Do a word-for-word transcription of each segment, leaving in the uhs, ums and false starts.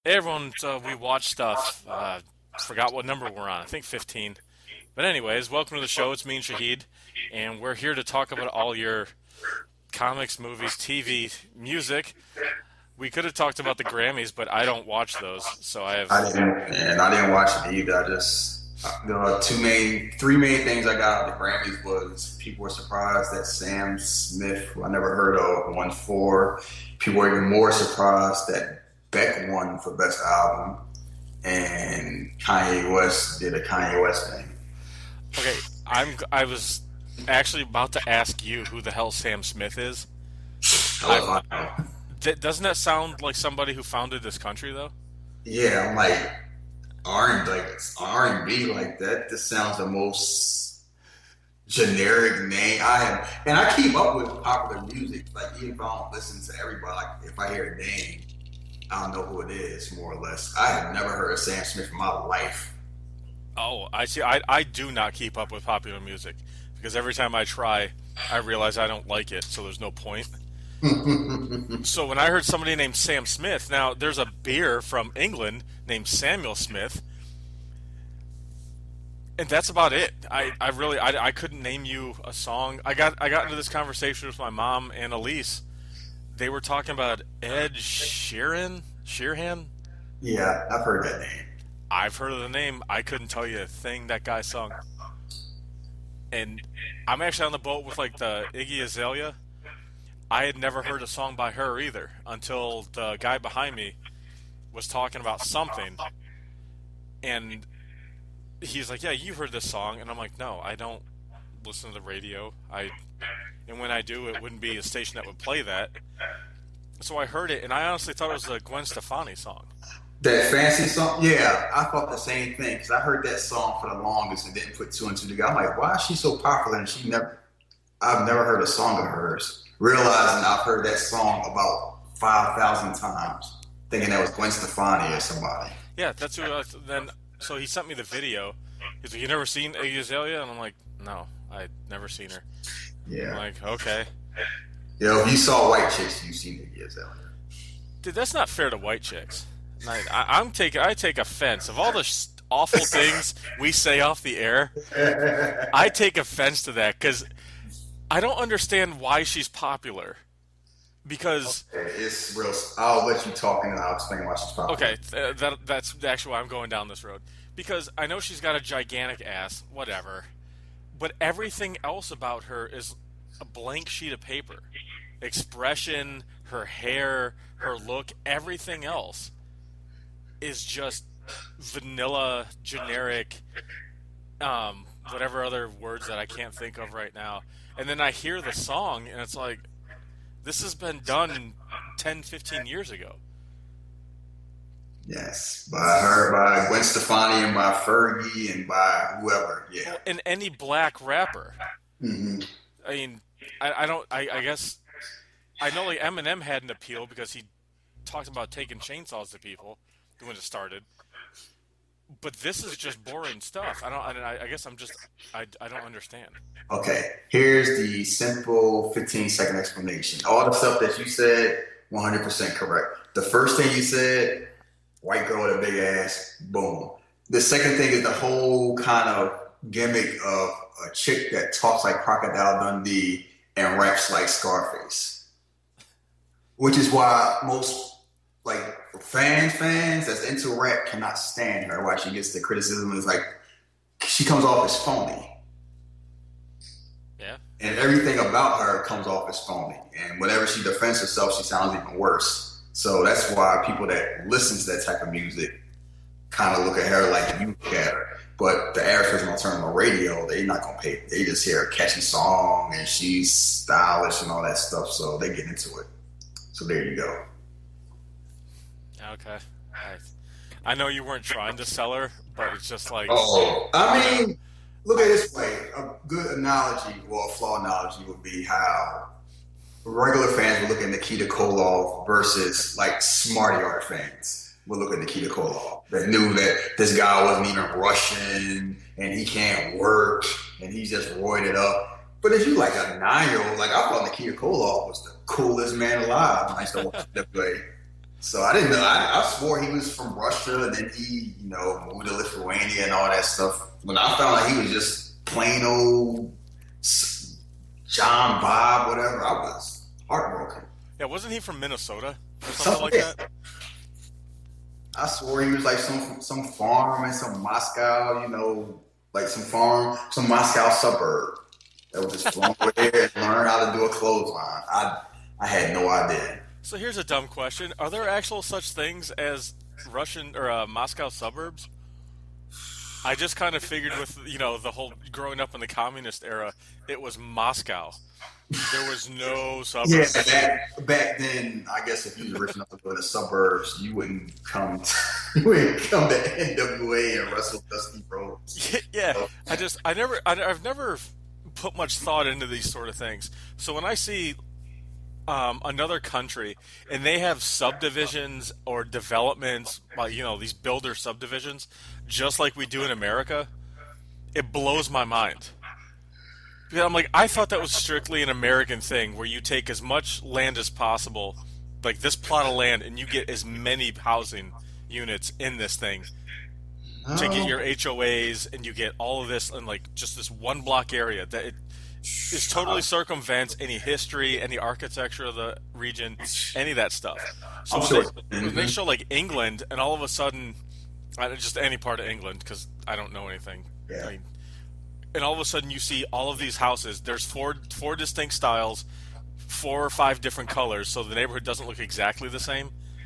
Hey everyone, so we watch stuff. Uh, forgot what number we're on. I think fifteen. But anyways, welcome to the show. It's me and Shahid, and we're here to talk about all your comics, movies, T V, music. We could have talked about the Grammys, but I don't watch those, so I I have. didn't, and I didn't watch it either. I just the two main, three main things I got out of the Grammys was people were surprised that Sam Smith, who I never heard of, won four. People were even more surprised that Beck won for best album, and Kanye West did a Kanye West thing. Okay, I'm. I was actually about to ask you who the hell Sam Smith is. I I was like, th- doesn't that sound like somebody who founded this country, though? yeah, I'm like R and like R and B like that. This sounds the most generic name I have, and I keep up with popular music. Like even if I don't listen to everybody, like if I hear a name, I don't know who it is more or less. I have never heard of Sam Smith in my life. Oh, I see. I I do not keep up with popular music because every time I try, I realize I don't like it, so there's no point. So when I heard somebody named Sam Smith, now there's a beer from England named Samuel Smith, and that's about it. I, I really I, I couldn't name you a song. I got I got into this conversation with my mom and Elise. They were talking about Ed Sheeran, Sheeran. Yeah, I've heard that name. I've heard of the name. I couldn't tell you a thing that guy sung. And I'm actually on the boat with like the Iggy Azalea. I had never heard a song by her either until the guy behind me was talking about something, and he's like, "Yeah, you heard this song," and I'm like, "No, I don't listen to the radio. I and when I do, it wouldn't be a station that would play that." So I heard it, and I honestly thought it was a Gwen Stefani song. That fancy song, yeah, I thought the same thing because I heard that song for the longest and didn't put two and two together. I'm like, why is she so popular? And she never, I've never heard a song of hers. Realizing I've heard that song about five thousand times, thinking that was Gwen Stefani or somebody. Yeah, that's who. I, then so he sent me the video. He's like, "You never seen Iggy Azalea?" And I'm like, "No, I'd never seen her." I'm Yeah. like, "Okay." You know, if you saw White Chicks, you've seen Iggy Azalea. Dude, that's not fair to white chicks. Like, I, I'm taking, I take offense of all the sh- awful things we say off the air. I take offense to that because I don't understand why she's popular. Because It's real. I'll let you talk and I'll explain why she's popular. okay, th- that that's actually why I'm going down this road. Because I know she's got a gigantic ass, whatever, but everything else about her is a blank sheet of paper. Expression, her hair, her look, everything else is just vanilla, generic, um, whatever other words that I can't think of right now. And then I hear the song, and it's like, this has been done ten, fifteen years ago. Yes, by her, by Gwen Stefani, and by Fergie, and by whoever. Yeah. Well, and any black rapper. Hmm. I mean, I, I don't, I, I guess, I know like Eminem had an appeal because he talked about taking chainsaws to people when it started. But this is just boring stuff. I don't, I, I guess I'm just, I, I don't understand. Okay, here's the simple fifteen second explanation. All the stuff that you said, one hundred percent correct. The first thing you said, white girl with a big ass, boom. The second thing is the whole kind of gimmick of a chick that talks like Crocodile Dundee and raps like Scarface, which is why most like fans, fans that's into rap cannot stand her. Why she gets the criticism is like she comes off as phony, Yeah. and everything about her comes off as phony. And whenever she defends herself, she sounds even worse. So that's why people that listen to that type of music kind of look at her like you look at her. But the average person on turn on the radio, they're not gonna pay. They just hear a catchy song and she's stylish and all that stuff, so they get into it. So there you go. Okay. I, I know you weren't trying to sell her, but it's just like, Oh, I mean, look at it this way. A good analogy, well, a flawed analogy would be how regular fans would look at Nikita Koloff versus like smarty art fans would look at Nikita Koloff that knew that this guy wasn't even Russian and he can't work and he's just roided up. But if you like a nine year old, like I thought Nikita Koloff was the coolest man alive when I used to watch W W A. So I didn't know. I, I swore he was from Russia, and then he, you know, moved to Lithuania and all that stuff. When I found out he was just plain old John Bob, whatever, I was heartbroken. Yeah, wasn't he from Minnesota or something Something like like that? I swore he was like some some farm in some Moscow, you know, like some farm, some Moscow suburb that was just flown over there and learn how to do a clothesline. I I had no idea. So here's a dumb question: are there actual such things as Russian or uh, Moscow suburbs? I just kind of figured with you know the whole growing up in the communist era, it was Moscow. There was no Yeah, suburbs. back, back then, I guess if you were rich enough to go to the suburbs, you wouldn't come to, you wouldn't come to N W A and wrestle Dusty Rhodes. Yeah, So, I just I never I, I've never put much thought into these sort of things. So when I see um, another country and they have subdivisions or developments, like you know these builder subdivisions, just like we do in America, it blows my mind. Because I'm like, I thought that was strictly an American thing, where you take as much land as possible, like this plot of land, and you get as many housing units in this thing to get your no, H O As, and you get all of this in like just this one block area that it is totally circumvents any history, any architecture of the region, any of that stuff. So I'm when sure. they when they Mhm. show like England, and all of a sudden, uh, just any part of England, because I don't know anything. I Yeah. mean, and all of a sudden you see all of these houses. There's four four distinct styles, four or five different colors, so the neighborhood doesn't look exactly the same,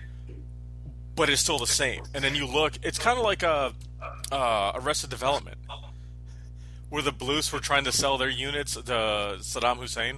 but it's still the same. And then you look, it's kind of like a uh, Arrested Development, where the Blues were trying to sell their units to Saddam Hussein.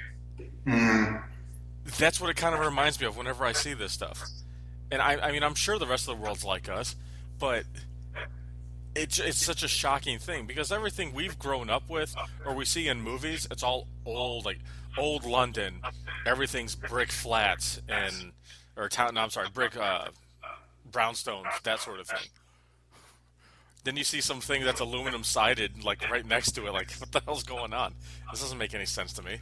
Mm, That's what it kind of reminds me of whenever I see this stuff. And I, I mean, I'm sure the rest of the world's like us, but it's it's such a shocking thing because everything we've grown up with or we see in movies, it's all old, like old London. Everything's brick flats and or town. No, I'm sorry, brick uh, brownstones, that sort of thing. Then you see something that's aluminum sided, like right next to it. Like, what the hell's going on? This doesn't make any sense to me.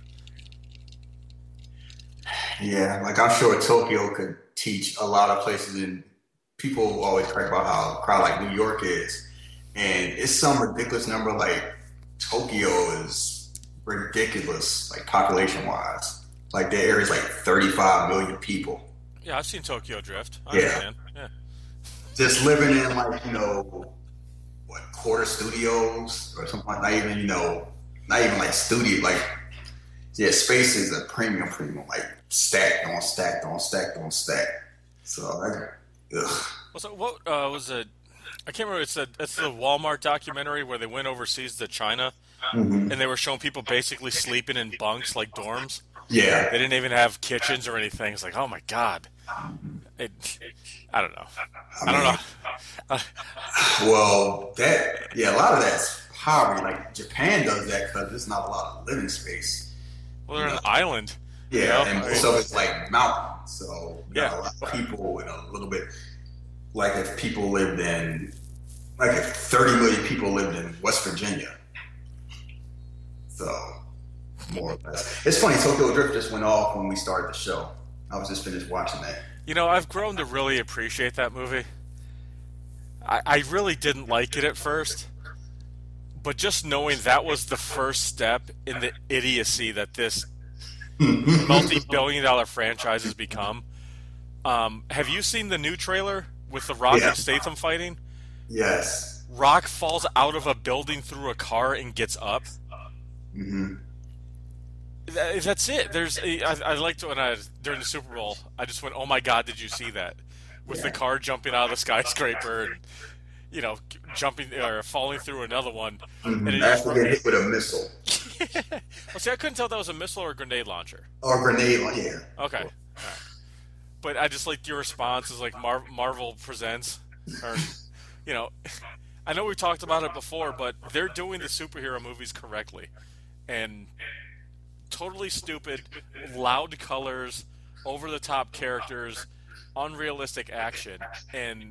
yeah, like I'm sure Tokyo could teach a lot of places, and people always crack about how crowd like New York is, and it's some ridiculous number. Like Tokyo is ridiculous, like population wise. Like the area is like thirty-five million people. Yeah, I've seen Tokyo Drift. I Yeah, understand. Yeah. just living in like you know what quarter studios or something like not even you know not even like studio like yeah space is a premium premium like stacked on stacked on stacked on stack. So I, ugh. Well, so what uh, was it? I can't remember. It's a it's the Walmart documentary where they went overseas to China Mhm. and they were showing people basically sleeping in bunks like dorms. Yeah. They didn't even have kitchens or anything. It's like, oh my god. It, I don't know. I I don't mean, know. Uh, well, that yeah, a lot of that's poverty. Like Japan does that because there's not a lot of living space. well, You they're know, an island, you yeah, know. and I most mean, of it's like mountain, so you got yeah. a lot of people and a little bit. Like if people lived in, like if thirty million people lived in West Virginia, so more or less. It's funny. Tokyo Drift just went off when we started the show. I was just finished watching that. You know, I've grown to really appreciate that movie. I, I really didn't like it at first, but just knowing that was the first step in the idiocy that this multi-billion dollar franchise has become. Um, have you seen the new trailer with The Rock Yeah. and Statham fighting? Yes. Rock falls out of a building through a car and gets up. Hmm. That, that's it. There's a, I, I liked when I during the Super Bowl. I just went, "Oh my God, did you see that?" With the Yeah. car jumping out of the skyscraper and you know jumping or falling through another one, and it Hmm. just After getting hit with a missile well, see, I couldn't tell if that was a missile or a grenade launcher. or a grenade, like, yeah. Okay, all right. But I just liked your response is like Mar- Marvel presents, or you know, I know we talked about it before, but they're doing the superhero movies correctly, and totally stupid, loud colors, over the top characters, unrealistic action, and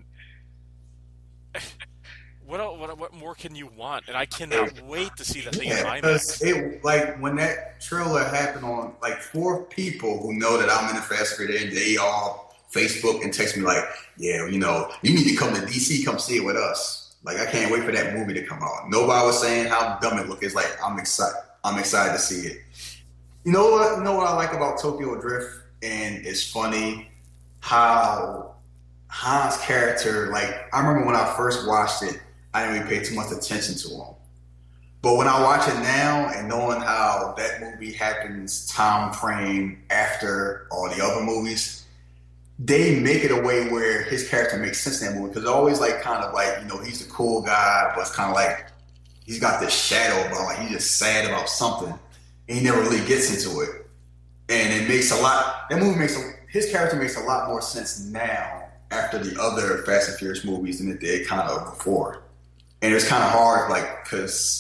what, el- what what more can you want? And I cannot wait to see that thing in Yeah, because IMAX. it like when that trailer happened on like four people who know that I'm in the fast food and they all Facebook and text me like, yeah, you know, you need to come to D C, come see it with us. Like, I can't wait for that movie to come out. Nobody was saying how dumb it looked. It's like, I'm excited. I'm excited to see it. You know what? You know what I like about Tokyo Drift, and it's funny how Han's character. Like, I remember when I first watched it, I didn't really pay too much attention to him. But when I watch it now and knowing how that movie happens time frame after all the other movies, they make it a way where his character makes sense in that movie. Because always like kind of like, you know, he's the cool guy, but it's kind of like he's got this shadow about like he's just sad about something. And he never really gets into it. And it makes a lot, that movie makes, a, his character makes a lot more sense now after the other Fast and Furious movies than it did kind of before. And it was kind of hard, like, because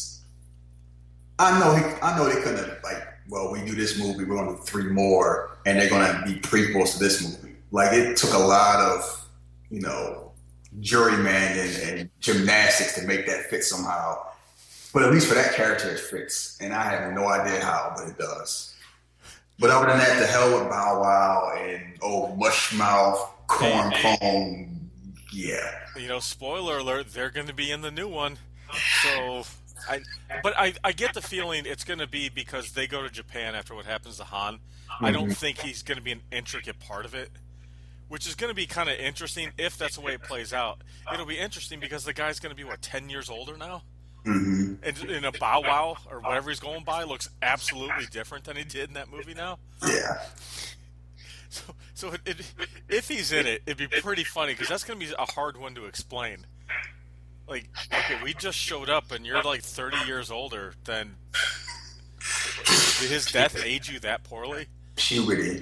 I know he, I know they couldn't have, like, well, we do this movie, we're going to do three more, and they're going to be prequels to this movie. Like, it took a lot of, you know, juryman and, and gymnastics to make that fit somehow. But at least for that character, it fits. And I have no idea how, but it does. But other than that, the hell with Bow Wow and old Mushmouth, Corn Pone, yeah. You know, spoiler alert, they're going to be in the new one. So... I, but I, I get the feeling it's going to be because they go to Japan after what happens to Han. Mm-hmm. I don't think he's going to be an intricate part of it, which is going to be kind of interesting if that's the way it plays out. It'll be interesting because the guy's going to be, what, ten years older now? Mm-hmm. And in a Bow Wow, or whatever he's going by, looks absolutely different than he did in that movie now. Yeah. So, so it, it, if he's in it, it'd be pretty funny because that's going to be a hard one to explain. Like, okay, we just showed up and you're like thirty years older, then did his death age you that poorly? Puberty.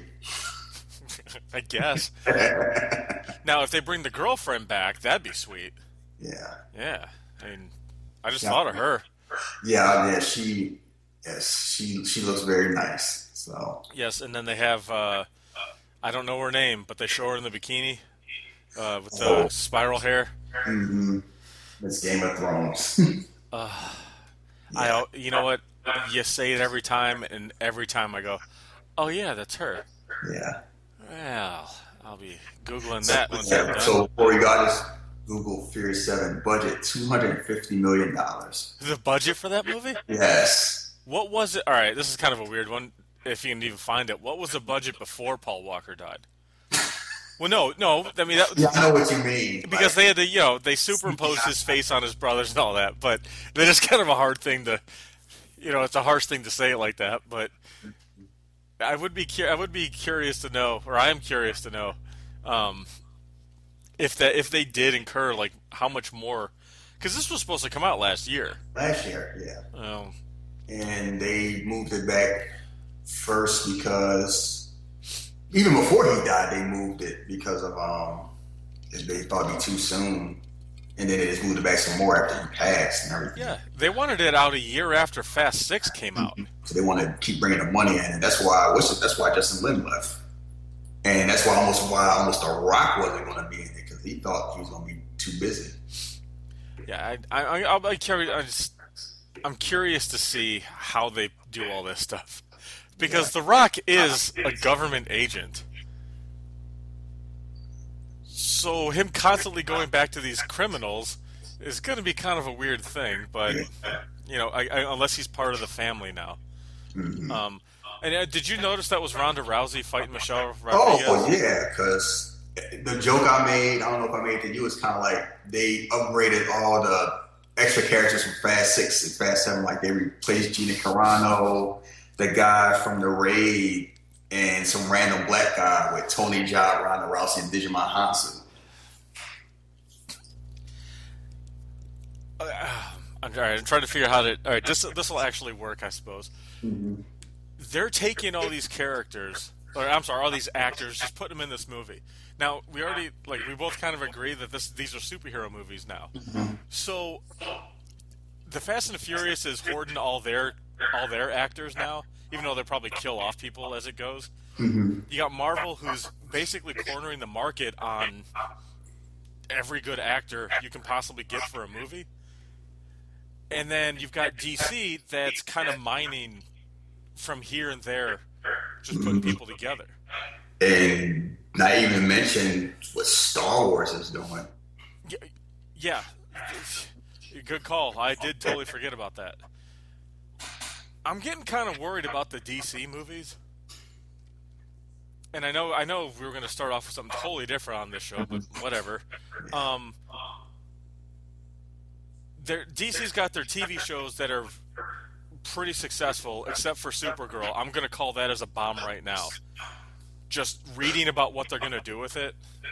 I guess. Now, if they bring the girlfriend back, that'd be sweet. Yeah. Yeah. I mean, I just yeah. thought of her. Yeah, yeah, she, yes, she, she looks very nice, so. Yes, and then they have, uh, I don't know her name, but they show her in the bikini uh, with the oh. spiral hair. Mm-hmm. It's Game of Thrones. uh, yeah. I, you know what? You say it every time, and every time I go, "Oh yeah, that's her." Yeah. Well, I'll be googling that one. Yeah, so before you got us, Google Furious Seven budget two hundred and fifty million dollars. The budget for that movie? Yes. What was it? All right, this is kind of a weird one. If you can even find it, what was the budget before Paul Walker died? Well, no, no. I mean, that, yeah, I know what you mean. Because they had to, you know, they superimposed his face on his brothers and all that. But that is kind of a hard thing to, you know, it's a harsh thing to say it like that. But I would be, I would be curious to know, or I am curious to know, um, if that if they did incur like how much more, because this was supposed to come out last year. Last year, yeah. Um, and they moved it back first because. Even before he died, they moved it because of um, they thought it'd be too soon, and then they just moved it back some more after he passed and everything. Yeah, they wanted it out a year after Fast Six came out, so they wanted to keep bringing the money in, and that's why what's it, that's why Justin Lin left, and that's why almost why almost The Rock wasn't going to be in it because he thought he was going to be too busy. Yeah, I, I, I'll be curious. I just, I'm curious to see how they do all this stuff. Because yeah. The Rock is a government agent. So him constantly going back to these criminals is going to be kind of a weird thing. But, you know, I, I, unless he's part of the family now. Mm-hmm. Um, and uh, did you notice that was Ronda Rousey fighting Michelle Rodriguez? Oh, yeah, because the joke I made, I don't know if I made it to you, was kind of like they upgraded all the extra characters from Fast Six and Fast Seven. Like they replaced Gina Carano, the guy from The Raid, and some random black guy with Tony Jaa, Ronda Rousey, and Digimon Hansu. Uh, I'm, all right, I'm trying to figure out how to. All right, this this will actually work, I suppose. Mm-hmm. They're taking all these characters, or I'm sorry, all these actors, just putting them in this movie. Now we already like we both kind of agree that this these are superhero movies now. Mm-hmm. So the Fast and the Furious is hoarding all their all their actors now, even though they'll probably kill off people as it goes. Mm-hmm. You got Marvel, who's basically cornering the market on every good actor you can possibly get for a movie. And then you've got D C that's kind of mining from here and there, just putting people together. And Not even mention what Star Wars is doing. Yeah, yeah, good call. I did totally forget about that. I'm getting kind of worried about the D C movies. And I know I know we were going to start off with something totally different on this show, but whatever. Um, D C's got their T V shows that are pretty successful, except for Supergirl. I'm going to call that as a bomb right now. Just reading about what they're going to do with it.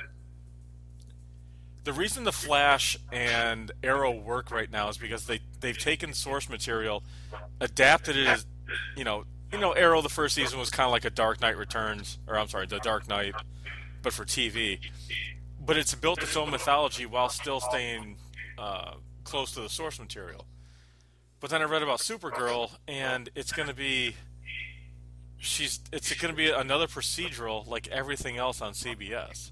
The reason the Flash and Arrow work right now is because they they've taken source material, adapted it as, you know, you know, Arrow the first season was kind of like a Dark Knight Returns, or I'm sorry, the Dark Knight, but for T V. But it's built its own mythology while still staying uh, close to the source material. But then I read about Supergirl, and it's going to be she's it's going to be another procedural like everything else on C B S.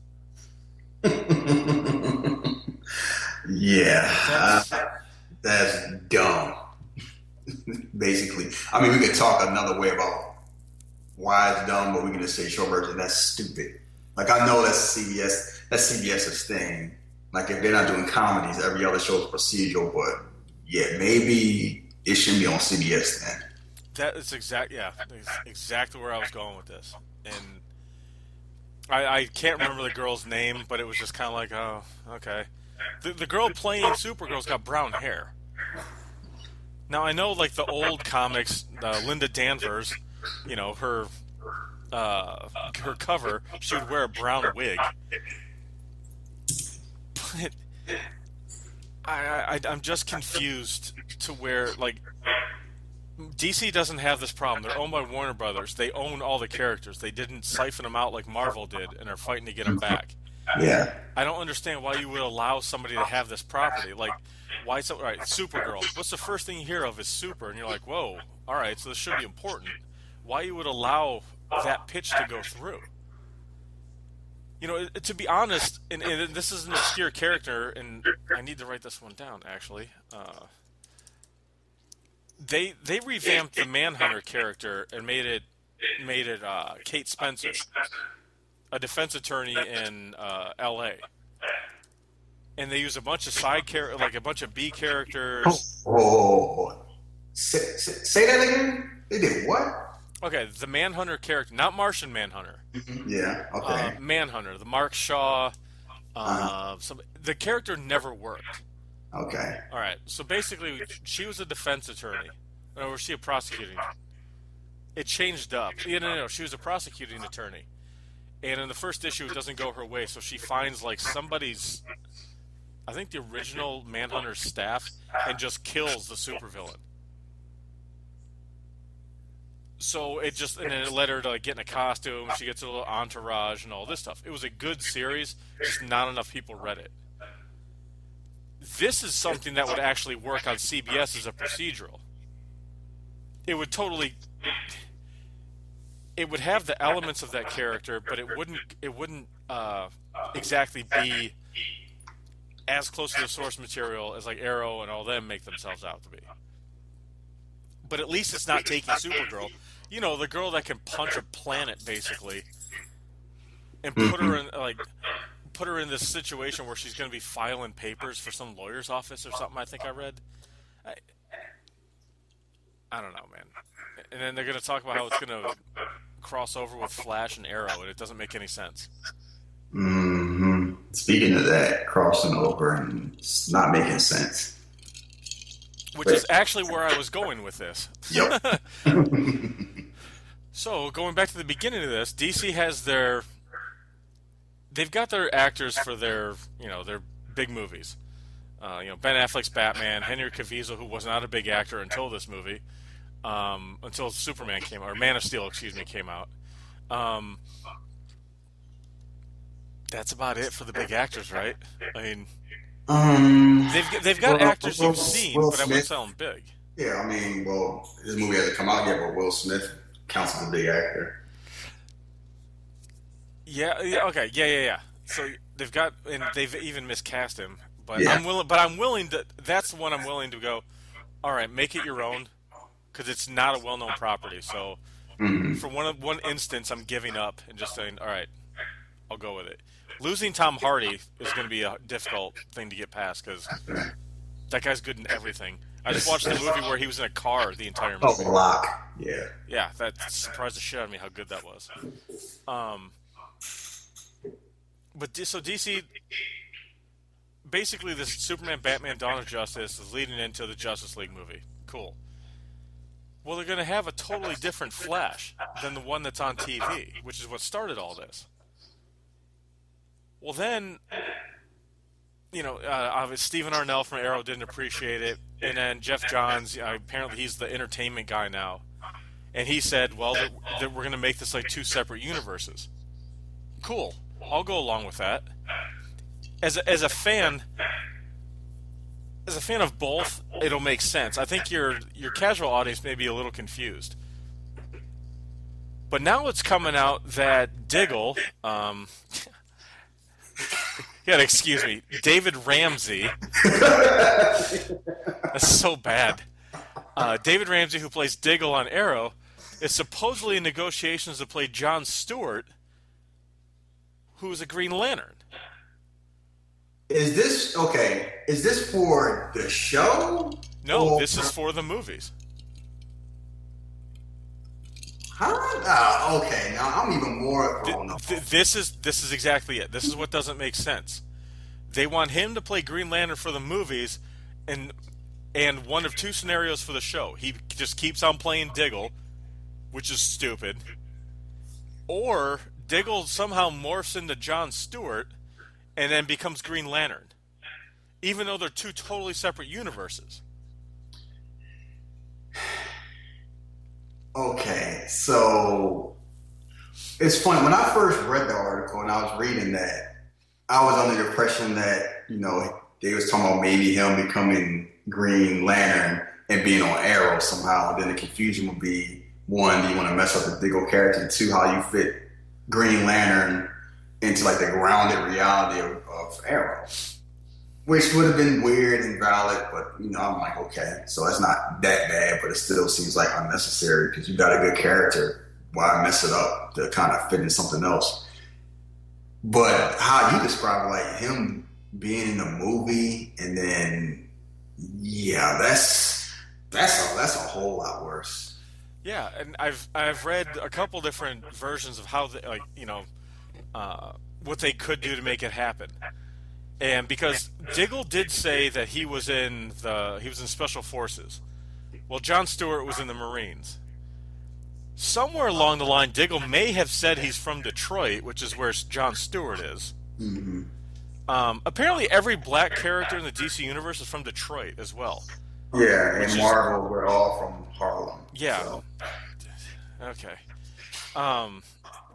Yeah, that's, uh, that's dumb. Basically, I mean, we could talk another way about why it's dumb, but we can just say short version. That's stupid. Like, I know that's C B S. That's CBS's thing. Like, if they're not doing comedies, every other show is procedural. But yeah, maybe it shouldn't be on C B S then. That is exact. Yeah, exactly where I was going with this, and I, I can't remember the girl's name, but it was just kind of like, oh, okay. The, the girl playing Supergirl's got brown hair. Now, I know, like, the old comics, uh, Linda Danvers, you know, her uh, her cover, she would wear a brown wig. But I, I, I'm just confused to where, like, D C doesn't have this problem. They're owned by Warner Brothers. They own all the characters. They didn't siphon them out like Marvel did and are fighting to get them back. Yeah. I don't understand why you would allow somebody to have this property. Like, why so? All right, Supergirl. What's the first thing you hear of is Super, and you're like, whoa. All right, so this should be important. Why you would allow that pitch to go through? You know, to be honest, and, and this is an obscure character, and I need to write this one down actually. Uh, they they revamped the Manhunter character and made it made it uh, Kate Spencer, a defense attorney in uh, L A And they use a bunch of side char- like a bunch of B characters. Oh, say, say, say that again. They did what? Okay, the Manhunter character, not Martian Manhunter. Mm-hmm. Yeah. Okay. Uh, Manhunter, the Mark Shaw. Uh, uh-huh. some, the character never worked. Okay. All right. So basically, she was a defense attorney, or was she a prosecuting? It changed up. Yeah, no, no, no. She was a prosecuting attorney. And in the first issue, it doesn't go her way, so she finds, like, somebody's, I think the original Manhunter's staff, and just kills the supervillain. So it just, and then it led her to, like, get in a costume, she gets a little entourage and all this stuff. It was a good series, just not enough people read it. This is something that would actually work on C B S as a procedural. It would totally... It would have the elements of that character, but it wouldn't. It wouldn't uh, exactly be as close to the source material as like Arrow and all them make themselves out to be. But at least it's not taking Supergirl, you know, the girl that can punch a planet basically, and put her in like put her in this situation where she's going to be filing papers for some lawyer's office or something. I think I read. I, I don't know, man. And then they're going to talk about how it's going to cross over with Flash and Arrow, and it doesn't make any sense. Mm-hmm. Speaking of that, crossing over and it's not making sense. Which is actually where I was going with this. Yep. So, going back to the beginning of this, D C has their... They've got their actors for their, you know, their big movies. Uh, you know, Ben Affleck's Batman, Henry Cavill, who was not a big actor until this movie. Um, until Superman came out, or Man of Steel, excuse me, came out. Um, that's about it for the big actors, right? I mean, um, they've they've got well, actors Will, you've seen, Will but I Smith. wouldn't sell them big. Yeah, I mean, well, this movie hasn't come out yet, but Will Smith counts as a big actor. Yeah, yeah, okay, yeah, yeah, yeah. So they've got, and they've even miscast him. But Yeah. I'm willing, but I'm willing to. That's the one I'm willing to go. All right, make it your own. Because it's not a well-known property, so Mm-hmm. for one one instance, I'm giving up and just saying, all right, I'll go with it. Losing Tom Hardy is going to be a difficult thing to get past because that guy's good in everything. I just watched the movie where he was in a car the entire movie. Oh, Locke. Yeah. Yeah, that surprised the shit out of me how good that was. Um, but so D C, basically, this Superman, Batman, Dawn of Justice is leading into the Justice League movie. Cool. Well, they're going to have a totally different Flash than the one that's on T V, which is what started all this. Well, then, you know, uh, Stephen Arnell from Arrow didn't appreciate it, and then Jeff Johns, uh, apparently he's the entertainment guy now, and he said, well, that, that we're going to make this like two separate universes. Cool. I'll go along with that. As a, as a fan... As a fan of both, it'll make sense. I think your your casual audience may be a little confused. But now it's coming out that Diggle, um, you gotta excuse me, David Ramsey, that's so bad. Uh, David Ramsey, who plays Diggle on Arrow, is supposedly in negotiations to play John Stewart, who is a Green Lantern. Is this okay? Is this for the show? No, or... this is for the movies. Huh? Uh, okay, now I'm even more. Th- th- this is this is exactly it. This is what doesn't make sense. They want him to play Green Lantern for the movies, and and one of two scenarios for the show. He just keeps on playing Diggle, which is stupid, or Diggle somehow morphs into John Stewart and then becomes Green Lantern, even though they're two totally separate universes. Okay, so it's funny. When I first read the article and I was reading that, I was under the impression that, you know, they was talking about maybe him becoming Green Lantern and being on Arrow somehow. Then the confusion would be, one, do you want to mess up the Diggle character? Two, how you fit Green Lantern into like the grounded reality of, of Arrow, which would have been weird and valid, but you know, I'm like, okay, so it's not that bad, but it still seems like unnecessary because you got a good character. Why mess it up to kind of fit in something else? But how you describe it, like him being in the movie, and then yeah, that's that's a, that's a whole lot worse. Yeah, and I've I've read a couple different versions of how they, like, you know, uh, what they could do to make it happen. And because Diggle did say that he was in the he was in Special Forces, well, John Stewart was in the Marines. Somewhere along the line, Diggle may have said he's from Detroit, which is where John Stewart is. Mm-hmm. Um, apparently, every black character in the D C universe is from Detroit as well. Yeah, and Marvel, we're all from Harlem. Yeah. So. Okay. Um,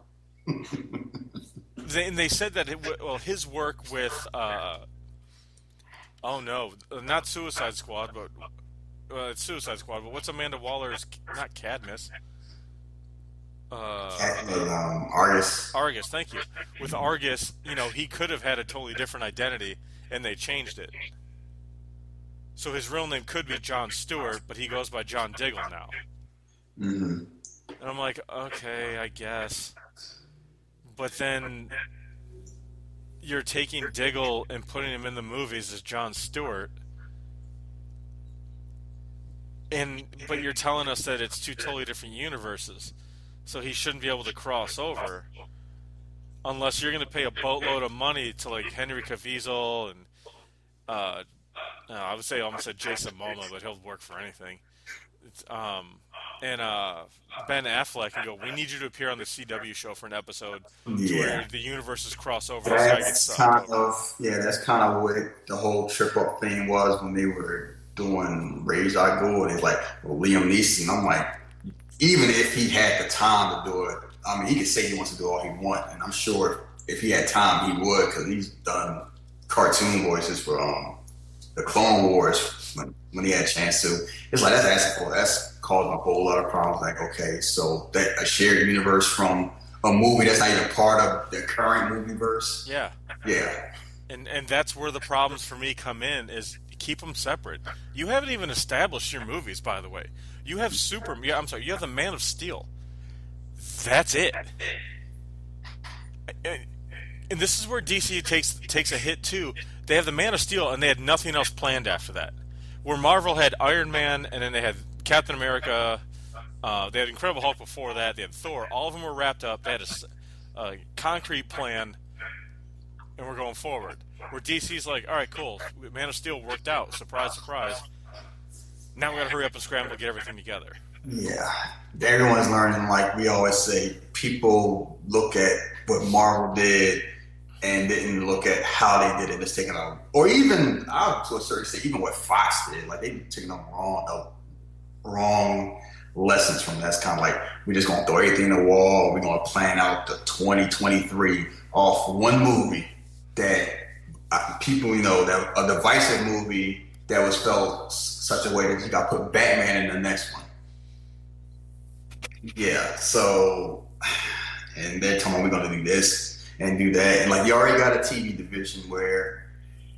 they, and they said that it, well, his work with uh, oh no, not Suicide Squad, but uh, it's Suicide Squad. But what's Amanda Waller's? Not Cadmus. Uh, um, Argus. Argus, thank you. With Argus, you know, he could have had a totally different identity, and they changed it. So his real name could be John Stewart, but he goes by John Diggle now. Mm-hmm. And I'm like, okay, I guess. But then you're taking Diggle and putting him in the movies as John Stewart, and but you're telling us that it's two totally different universes. So he shouldn't be able to cross over unless you're going to pay a boatload of money to like Henry Cavill and uh, uh, I would say almost said Jason Momoa, but he'll work for anything. It's, um, and uh, Ben Affleck and go, we need you to appear on the C W show for an episode Yeah. where the universes cross over. That's kind of yeah. That's kind of what the whole trip up thing was when they were doing Ra's al Ghul. It's like, well, Liam Neeson. I'm like, even if he had the time to do it, I mean, he could say he wants to do all he wants, and I'm sure if he had time, he would, because he's done cartoon voices for um, the Clone Wars when, when he had a chance to. It's like, that's asking for that's causing a whole lot of problems. Like, okay, so that a shared universe from a movie that's not even part of the current movie verse. Yeah, yeah, and and that's where the problems for me come in is. Keep them separate. You haven't even established your movies, by the way. You have Super. Yeah, I'm sorry. You have the Man of Steel. That's it. and this is where D C takes takes a hit too. They have the Man of Steel, and they had nothing else planned after that. Where Marvel had Iron Man, and then they had Captain America. Uh, they had Incredible Hulk before that. They had Thor. All of them were wrapped up. They had a, a concrete plan, and we're going forward. Where D C's like, all right, cool. Man of Steel worked out. Surprise, surprise. Now we got to hurry up and scramble to get everything together. Yeah, everyone's learning. Like we always say, people look at what Marvel did and didn't look at how they did it. It's taking them, or even I to a certain extent, even what Fox did. Like they taking them wrong, uh, wrong lessons from that. It's kind of like we're just gonna throw everything in the wall. We're gonna plan out the twenty twenty-three off one movie that uh, people, you know, that a divisive movie that was felt such a way that you got to put Batman in the next one. Yeah, so, and they're telling me we're going to do this and do that. And, like, you already got a T V division where,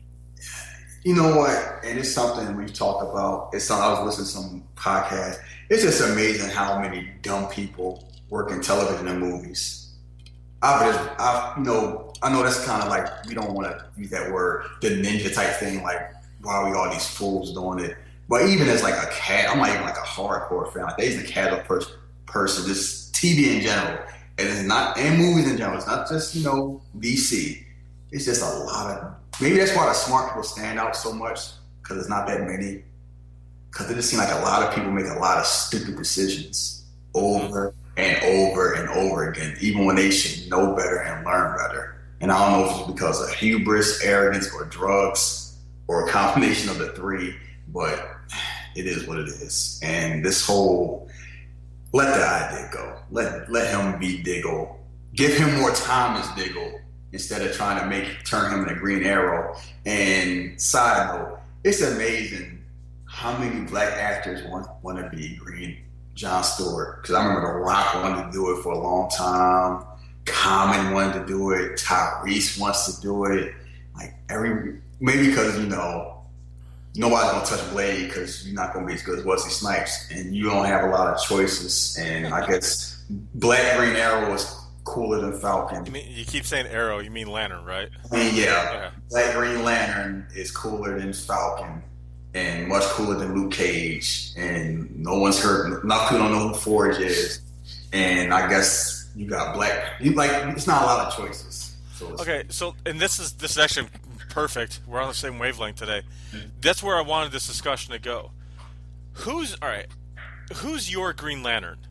you know what, and it's something we've talked about. It's something, I was listening to some podcast. It's just amazing how many dumb people work in television and movies. I've just, I, you know, I know that's kind of like, we don't want to use that word, the ninja type thing, like, why are we all these fools doing it? But even as like a cat, I'm not even like a hardcore fan. Like, there's a casual person. person, just T V in general, and it's not, and movies in general. It's not just, you know, D C. It's just a lot of, maybe that's why the smart people stand out so much, because it's not that many. Because it just seems like a lot of people make a lot of stupid decisions over and over and over again, even when they should know better and learn better. And I don't know if it's because of hubris, arrogance, or drugs, or a combination of the three, but it is what it is. And this whole, let the idea go. Let let him be Diggle. Give him more time as Diggle instead of trying to make turn him into Green Arrow. And side note, it's amazing how many black actors want want to be Green John Stewart. Because I remember The Rock wanted to do it for a long time. Common wanted to do it. Tyrese wants to do it. Like every maybe because, you know, nobody's gonna touch Blade because you're not gonna be as good as Wesley Snipes, and you don't have a lot of choices. And I guess Black Green Arrow is cooler than Falcon. You, mean, you keep saying Arrow, you mean Lantern, right? I mean, yeah, yeah. Black Green Lantern is cooler than Falcon, and much cooler than Luke Cage. And no one's heard. Not people don't know who Forge is. And I guess you got Black. You like it's not a lot of choices. So okay, so and this is this is actually perfect. We're on the same wavelength today. That's where I wanted this discussion to go. Who's all right? Who's your Green Lantern?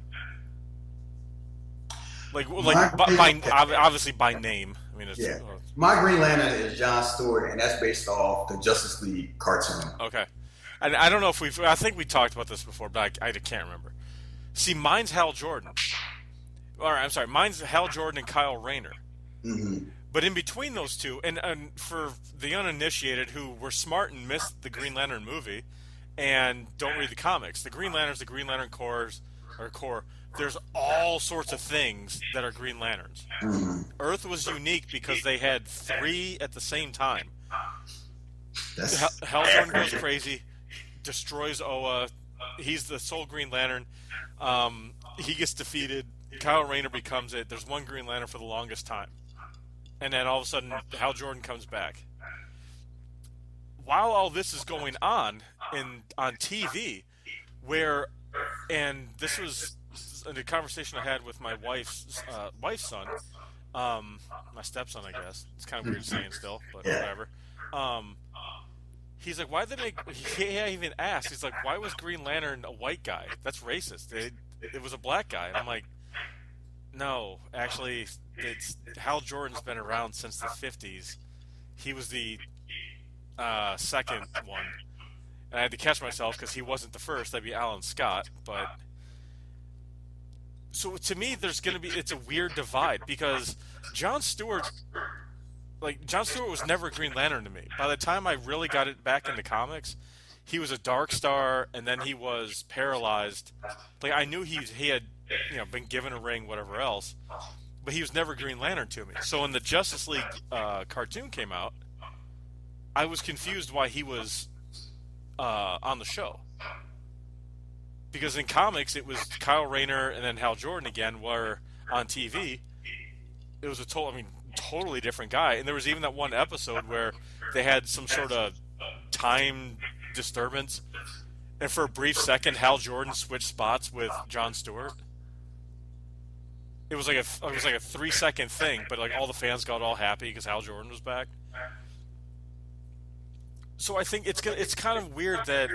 Like, like by, by obviously by name. I mean, it's, yeah. Uh, My Green Lantern is John Stewart, and that's based off the Justice League cartoon. Okay, and I don't know if we've. I think we talked about this before, but I, I can't remember. See, mine's Hal Jordan. All right, I'm sorry. Mine's Hal Jordan and Kyle Rayner. Mm-hmm. But in between those two, and, and for the uninitiated who were smart and missed the Green Lantern movie and don't read the comics, the Green Lanterns, the Green Lantern Corps, or Corps, there's all sorts of things that are Green Lanterns. Mm-hmm. Earth was unique because they had three at the same time. That's Hal, Hal Jordan goes crazy, destroys Oa. He's the sole Green Lantern. Um, he gets defeated. Kyle Rayner becomes it. There's one Green Lantern for the longest time. And then all of a sudden, Hal Jordan comes back. While all this is going on in on T V, where, and this was a conversation I had with my wife's uh, wife's son, um, my stepson, I guess. It's kind of weird saying still, but Yeah. whatever. Um, he's like, why did they? He even asked. He's like, why was Green Lantern a white guy? That's racist. It, it was a black guy. And I'm like, no, actually, it's Hal Jordan's been around since the fifties. He was the uh, second one. And I had to catch myself because he wasn't the first. That'd be Alan Scott. But so to me, there's going to be it's a weird divide because John Stewart, like John Stewart, was never a Green Lantern to me. By the time I really got it back into comics, he was a Dark Star, and then he was paralyzed. Like I knew he he had you know been given a ring, whatever else, but he was never Green Lantern to me. So when the Justice League uh, cartoon came out, I was confused why he was uh, on the show. Because in comics, it was Kyle Rayner and then Hal Jordan again, where on T V, it was a total, I mean, totally different guy. And there was even that one episode where they had some sort of time disturbance, and for a brief second, Hal Jordan switched spots with Jon Stewart. It was like a it was like a three second thing, but like all the fans got all happy because Hal Jordan was back. So I think it's it's kind of weird that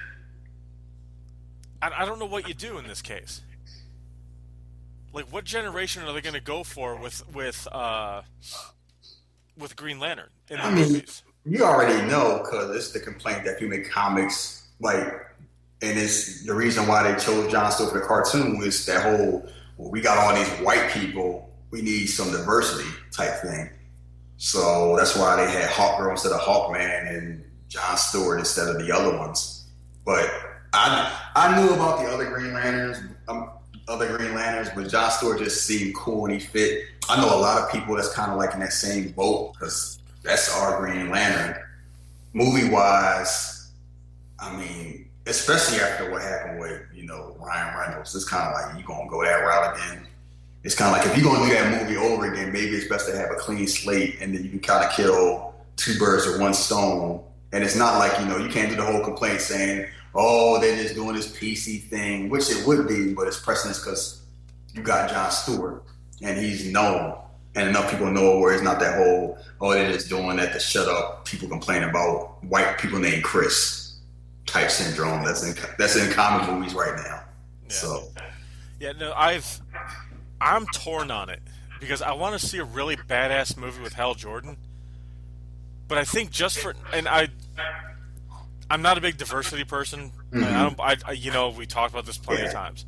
I, I don't know what you do in this case. Like, what generation are they going to go for with with uh, with Green Lantern in the I mean, movies? You already know, because it's the complaint that you make comics, like, and it's the reason why they chose Jon Stewart for the cartoon was that whole, well, we got all these white people, we need some diversity type thing. So that's why they had Hawkgirl instead of Hawkman and Jon Stewart instead of the other ones. But I I knew about the other Green Lanterns, um, other Green Lanterns, but Jon Stewart just seemed cool and he fit. I know a lot of people that's kind of like in that same boat because that's our Green Lantern. Movie-wise, I mean, especially after what happened with, you know, Ryan Reynolds, it's kind of like you going to go that route again. It's kind of like if you're going to do that movie over again, maybe it's best to have a clean slate and then you can kind of kill two birds with one stone. And it's not like, you know, you can't do the whole complaint saying, oh, they're just doing this P C thing, which it would be, but it's precedence because you got Jon Stewart and he's known. And enough people know where it's not that whole, oh, they're just doing that to shut up people complaining about white people named Chris type syndrome that's in that's in comic movies right now. Yeah. So, yeah, no, I've I'm torn on it because I want to see a really badass movie with Hal Jordan, but I think just for and I. I'm not a big diversity person. Mm-hmm. I don't, I, I, you know, we talked about this plenty yeah. of times.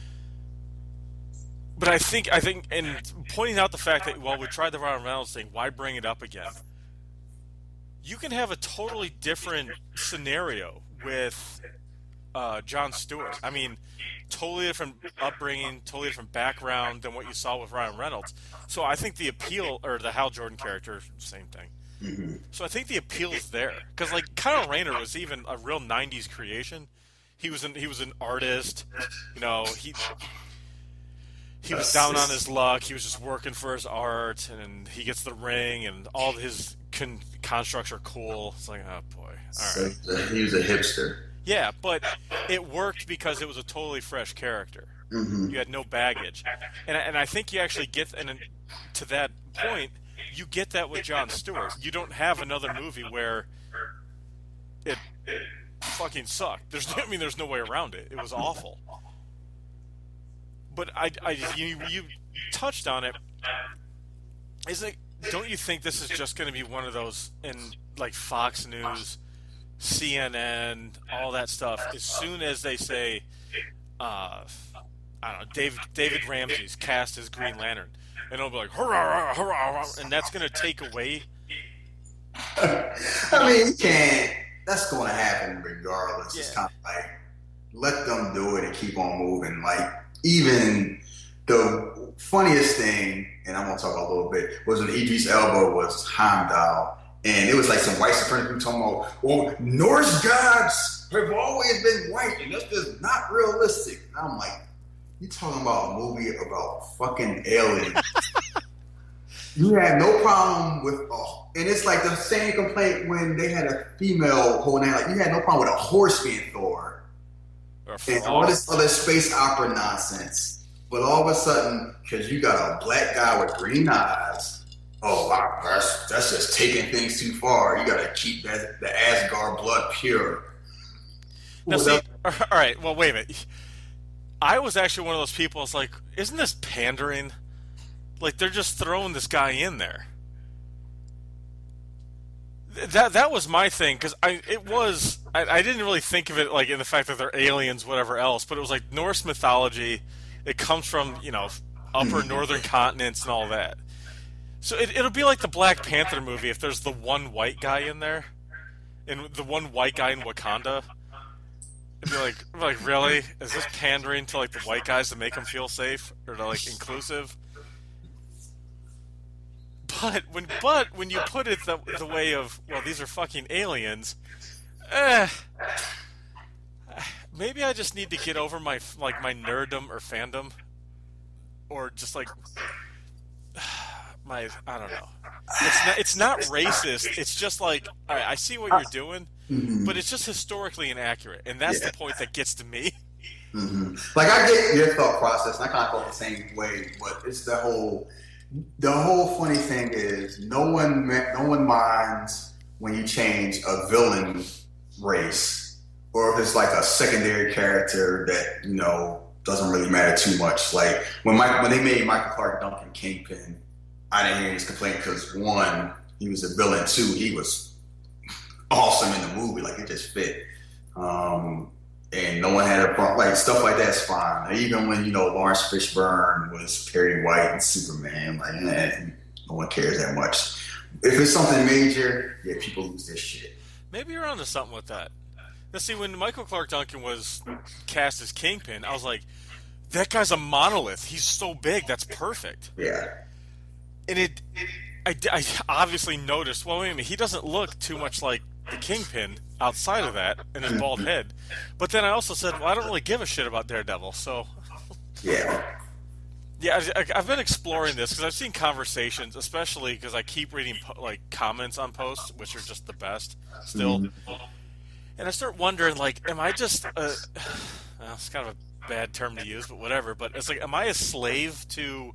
But I think, I think, and pointing out the fact that, well, we tried the Ryan Reynolds thing, why bring it up again? You can have a totally different scenario with uh, Jon Stewart. I mean, totally different upbringing, totally different background than what you saw with Ryan Reynolds. So I think the appeal, or the Hal Jordan character, same thing. Mm-hmm. So I think the appeal is there because, like, Kyle Rayner was even a real nineties creation. He was an he was an artist, you know. He he was down on his luck. He was just working for his art, and he gets the ring, and all of his con- constructs are cool. It's like, oh boy, all right. So he was a hipster. Yeah, but it worked because it was a totally fresh character. Mm-hmm. You had no baggage, and and I think you actually get and to that point. You get that with Jon Stewart. You don't have another movie where it fucking sucked. There's, I mean, there's no way around it. It was awful. But I, I you, you touched on it. Isn't it? Don't you think this is just going to be one of those in like Fox News, C N N, all that stuff? As soon as they say, uh, I don't know, David David Ramsey's cast as Green Lantern. And it'll be like, hurrah, hurrah, hurrah, and that's going to take away. I mean, you can't. That's going to happen regardless. Yeah. It's kind of like, let them do it and keep on moving. Like, even the funniest thing, and I'm going to talk about a little bit, was when Idris Elba was Heimdall. And it was like some white supremacy people talking about, well, Norse gods have always been white, and that's just not realistic. And I'm like, you talking about a movie about fucking aliens. You had no problem with, oh, and it's like the same complaint when they had a female holding out. Like, you had no problem with a horse being Thor. And all this other space opera nonsense. But all of a sudden, because you got a black guy with green eyes, oh, wow, that's, that's just taking things too far. You got to keep that, the Asgard blood pure. Now, see, all right, well, wait a minute. I was actually one of those people that's like, isn't this pandering? Like, they're just throwing this guy in there. That that was my thing, because I it was I, I didn't really think of it like in the fact that they're aliens, whatever else, but it was like Norse mythology. It comes from, you know, upper northern continents and all that. So it, it'll be like the Black Panther movie if there's the one white guy in there, and the one white guy in Wakanda. It'd be like, like really? Is this pandering to like the white guys to make them feel safe or to like inclusive? But when but when you put it the the way of, well, these are fucking aliens, eh, maybe I just need to get over my like my nerddom or fandom, or just like my I don't know. It's not it's not racist. It's just like, all right, I see what you're doing, Mm-hmm. but it's just historically inaccurate, and that's Yeah. the point that gets to me. Mm-hmm. Like I get your thought process, and I kind of thought the same way, but it's the whole the whole funny thing is no one no one minds when you change a villain race, or if it's like a secondary character that you know doesn't really matter too much. Like when Mike, when they made Michael Clark Duncan Kingpin, I didn't hear his complaint because one, he was a villain. Two, he was awesome in the movie. Like it just fit. Um, and no one had a problem. Like stuff like that's fine. Even when you know Lawrence Fishburne was Perry White and Superman, like eh, no one cares that much. If it's something major, yeah, people lose their shit. Maybe you're onto something with that. Now, see, when Michael Clark Duncan was cast as Kingpin, I was like, that guy's a monolith. He's so big. That's perfect. Yeah. And it, I, I obviously noticed, well, wait a minute, he doesn't look too much like the Kingpin outside of that and his bald head. But then I also said, well, I don't really give a shit about Daredevil, so... Yeah. Yeah, I, I've been exploring this because I've seen conversations, especially because I keep reading like comments on posts, which are just the best still. Mm-hmm. And I start wondering, like, am I just... Uh, well, it's kind of a bad term to use, but whatever. But it's like, am I a slave to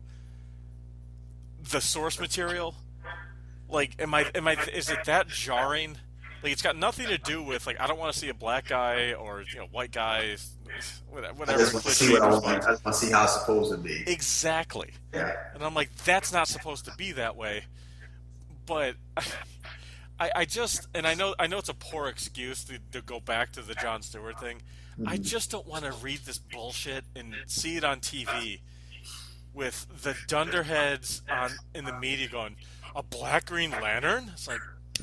the source material? Like, am I? Am I? Is it that jarring? Like, it's got nothing to do with, like, I don't want to see a black guy or, you know, white guys, whatever. I just want to see what I want. I just want to see how it's supposed to be. Exactly. Yeah. And I'm like, that's not supposed to be that way. But I, I just, and I know, I know it's a poor excuse to, to go back to the Jon Stewart thing. Mm-hmm. I just don't want to read this bullshit and see it on T V with the dunderheads on in the media going, a black Green Lantern? It's like,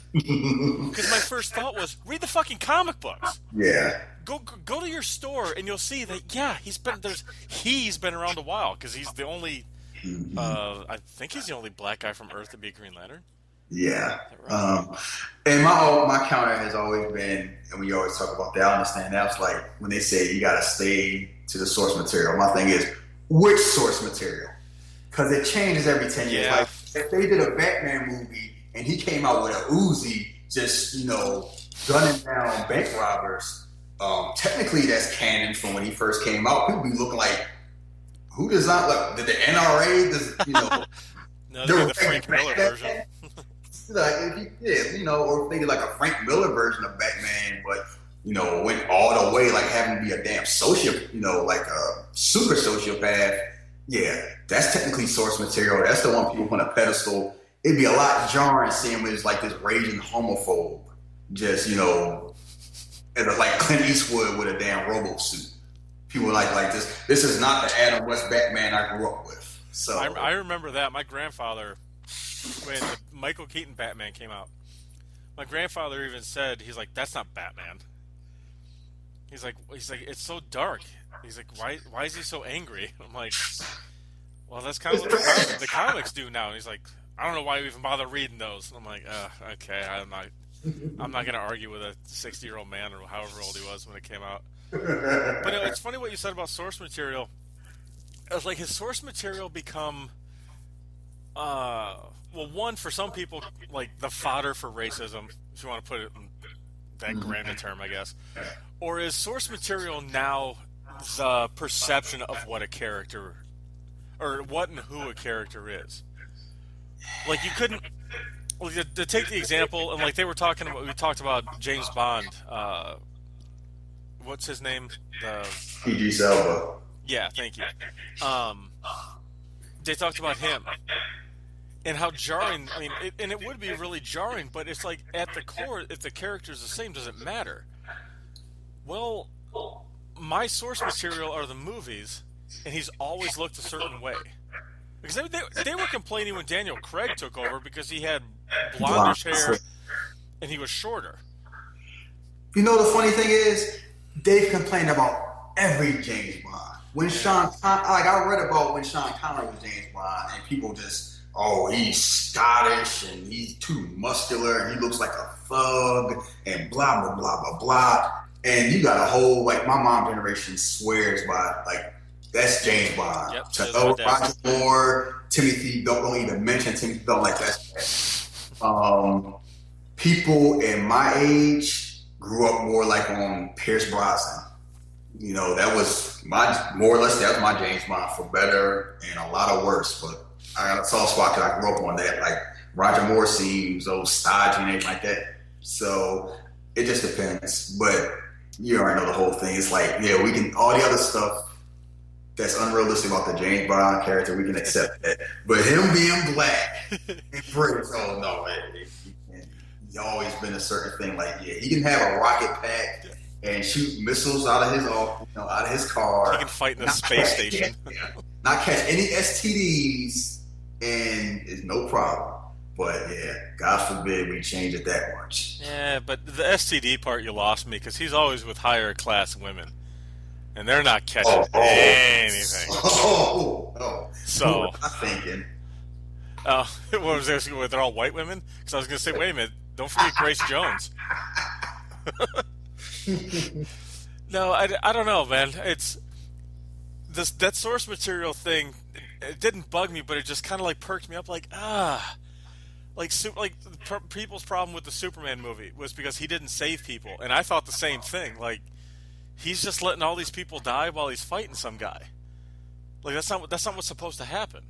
because my first thought was, read the fucking comic books. Yeah. Go, go go to your store and you'll see that yeah he's been there's he's been around a while because he's the only mm-hmm. uh, I think he's the only black guy from Earth to be a Green Lantern. Yeah. Right? Um, and my my counter has always been, and we always talk about that. I understand that. It's like when they say you gotta stay to the source material. My thing is which source material, because it changes every ten years. Yeah. Like if they did a Batman movie and he came out with a Uzi, just, you know, gunning down bank robbers, um, technically that's canon from when he first came out. People be looking like, who does not, like, did the N R A, does, you know, no, they're the Frank Miller version. Like, if he, yeah, you know, or if they did like a Frank Miller version of Batman, but, you know, went all the way, like having to be a damn sociopath, you know, like a super sociopath. Yeah, that's technically source material. That's the one people put on a pedestal. It'd be a lot jarring seeing him as like this raging homophobe, just, you know, as a, like Clint Eastwood with a damn robo suit. People like like this. This is not the Adam West Batman I grew up with. So I, I remember that. My grandfather, when the Michael Keaton Batman came out, my grandfather even said, he's like, "That's not Batman." He's like, he's like, it's so dark. He's like, why why is he so angry? I'm like, well, that's kind of what the, com- the comics do now. And he's like, I don't know why we even bother reading those. And I'm like, uh, okay, I'm not, I'm not going to argue with a sixty-year-old man or however old he was when it came out. But it, it's funny what you said about source material. It was like, his source material become, uh, well, one, for some people, like the fodder for racism, if you want to put it in that grand a term, I guess. Or is source material now the perception of what a character, or what and who a character is? Like, you couldn't, well, to, to take the example, and like they were talking about, we talked about James Bond. Uh, what's his name? The Idris Elba. Yeah, thank you. Um, they talked about him and how jarring. I mean, it, and it would be really jarring, but it's like at the core, if the character's the same, does it matter? Well, my source material are the movies, and he's always looked a certain way. Because they, they, they were complaining when Daniel Craig took over because he had blondish hair and he was shorter. You know, the funny thing is, they've complained about every James Bond. When Sean, like I read about when Sean Connery was James Bond, and people just, oh, he's Scottish and he's too muscular and he looks like a thug and blah blah blah blah blah. And you got a whole, like, my mom generation swears by, like, that's James Bond. Yep, to oh, Roger Moore, Timothy, don't, don't even mention Timothy Dalton like that. Um, people in my age grew up more like on Pierce Brosnan. You know, that was my, more or less, that was my James Bond, for better and a lot of worse. But I got a soft spot because I grew up on that. Like Roger Moore seems so stodgy and everything like that. So it just depends. But you already know the whole thing. It's like, yeah, we can, all the other stuff that's unrealistic about the James Bond character, we can accept that. But him being black and British, oh no, it, it, it, he's always been a certain thing. Like, yeah, he can have a rocket pack and shoot missiles out of his, you know, out of his car. He can fight in the space catch, station. Yeah, not catch any S T Ds, and it's no problem. But yeah, God forbid we change it that much. Yeah, but the S T D part you lost me because he's always with higher class women, and they're not catching oh, oh, anything. Oh, oh, oh. So what was I thinking? Uh, what was this? They're all white women? Because I was going to say, wait a minute, don't forget Grace Jones. No, I, I don't know, man. It's this that source material thing. It didn't bug me, but it just kind of like perked me up. Like ah, like like per, people's problem with the Superman movie was because he didn't save people, and I thought the same thing. Like he's just letting all these people die while he's fighting some guy. Like that's not that's not what's supposed to happen.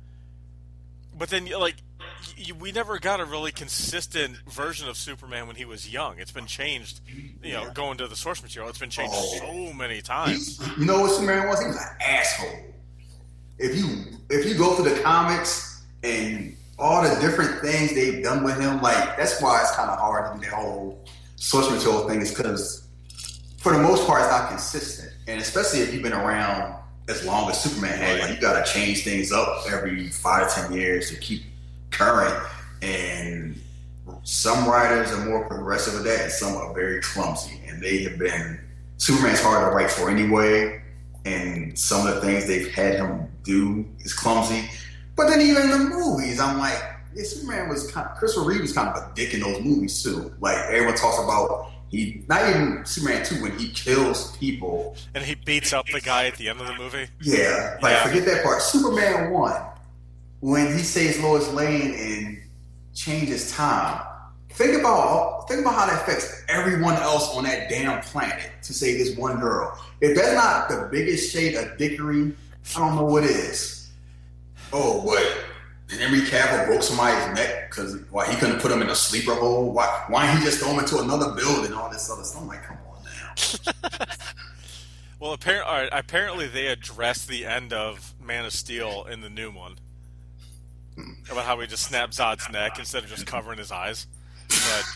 But then, like, you, we never got a really consistent version of Superman when he was young. It's been changed, you know, going to the source material. It's been changed oh. so many times. He, you know what Superman was? He was an asshole. If you if you go through the comics and all the different things they've done with him, like, that's why it's kind of hard to do that whole source material thing, is because, for the most part, it's not consistent. And especially if you've been around as long as Superman had, like, you got to change things up every five to ten years to keep current. And some writers are more progressive with that, and some are very clumsy. And they have been Superman's hard to write for anyway, and some of the things they've had him do is clumsy. But then even in the movies, I'm like, yeah, Superman was kind of, Christopher Reeve was kind of a dick in those movies too. Like everyone talks about. He, not even Superman two, when he kills people. And he beats up the guy at the end of the movie? Yeah. Like, yeah. Forget that part. Superman one, when he saves Lois Lane and changes time, think about think about how that affects everyone else on that damn planet to save this one girl. If that's not the biggest shade of dickery, I don't know what is. Oh, what? And Henry Cavill broke somebody's neck because why he couldn't put him in a sleeper hole? Why why didn't he just throw him into another building? All this other stuff. I'm like, come on now. Well, apparently, apparently they addressed the end of Man of Steel in the new one hmm. about how he just snapped Zod's neck instead of just covering his eyes. But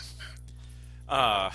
uh,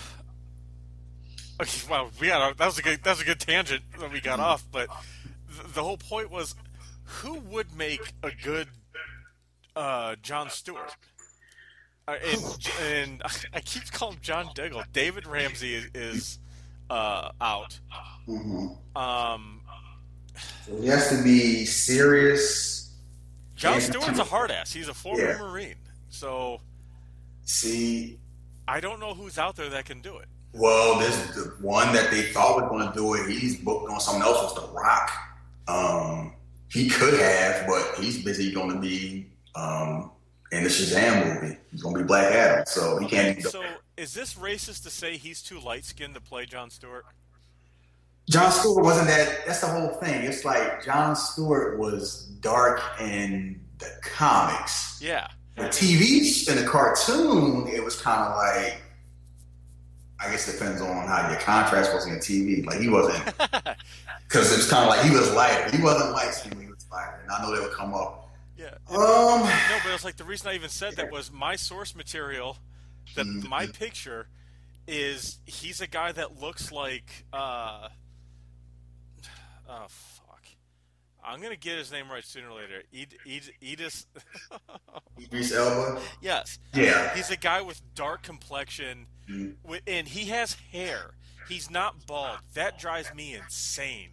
okay, well, we got that was a good that was a good tangent that we got off. But th- the whole point was, who would make a good Uh, John Stewart, uh, and, and I keep calling him John Diggle. David Ramsey is, is uh, out. Mm-hmm. Um, so he has to be serious. John Stewart's a hard ass. He's a former yeah. Marine. So, see, I don't know who's out there that can do it. Well, there's the one that they thought was going to do it. He's booked on something else. Was The Rock. Um, he could have, but he's busy going to be. Um, in the Shazam movie, he's gonna be Black Adam, so he can't. Okay, so, is this racist to say he's too light skinned to play John Stewart? John Stewart wasn't that. That's the whole thing. It's like John Stewart was dark in the comics. Yeah. The T V in the cartoon, it was kind of like. I guess it depends on how your contrast was in the T V. Like he wasn't, because it was kind of like he was lighter. He wasn't light skinned when he was lighter, and I know they would come up. Yeah. Um, no, but it's like the reason I even said that was my source material, that mm-hmm. my picture is he's a guy that looks like uh oh fuck. I'm gonna get his name right sooner or later. Ed, Ed, Edis Idris Elba? Yes. Yeah. He's a guy with dark complexion mm-hmm. and he has hair. He's not bald. That drives me insane.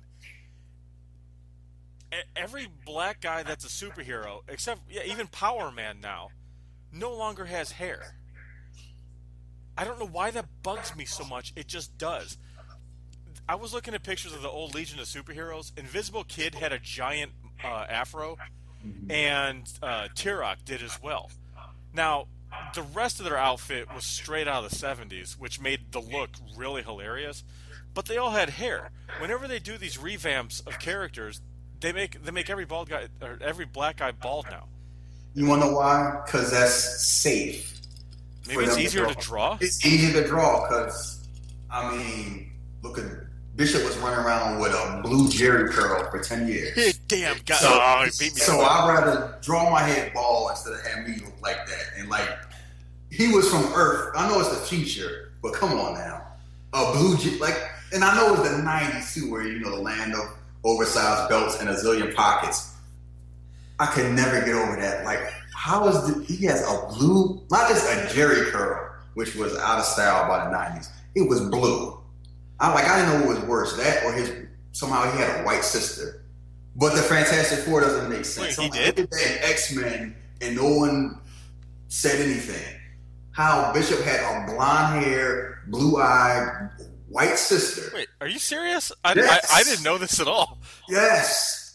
Every black guy that's a superhero, except yeah, even Power Man now, no longer has hair. I don't know why that bugs me so much. It just does. I was looking at pictures of the old Legion of Superheroes. Invisible Kid had a giant uh, afro. and uh, Turok did as well. Now, the rest of their outfit was straight out of the seventies, which made the look really hilarious. But they all had hair. Whenever they do these revamps of characters, they make they make every bald guy or every black guy bald now. You want to know why? Because that's safe. Maybe it's easier to draw. It's easier to draw because, I mean, look at Bishop was running around with a blue Jerry curl for ten years. Damn, God, so, oh, he beat me. So I'd rather draw my head bald instead of have me look like that. And like, he was from Earth. I know it's the future, but come on now, a blue like, and I know it's the nineties too, where you know the land of oversized belts and a zillion pockets. I could never get over that. Like, how is the, he has a blue, not just a Jerry curl, which was out of style by the nineties. It was blue. I like I didn't know what was worse, that or his somehow he had a white sister. But the Fantastic Four doesn't make sense. Wait, he somehow did? They had X-Men and no one said anything. How Bishop had a blonde hair, blue eyed, white sister. Wait, are you serious? I, Yes. I, I didn't know this at all. Yes.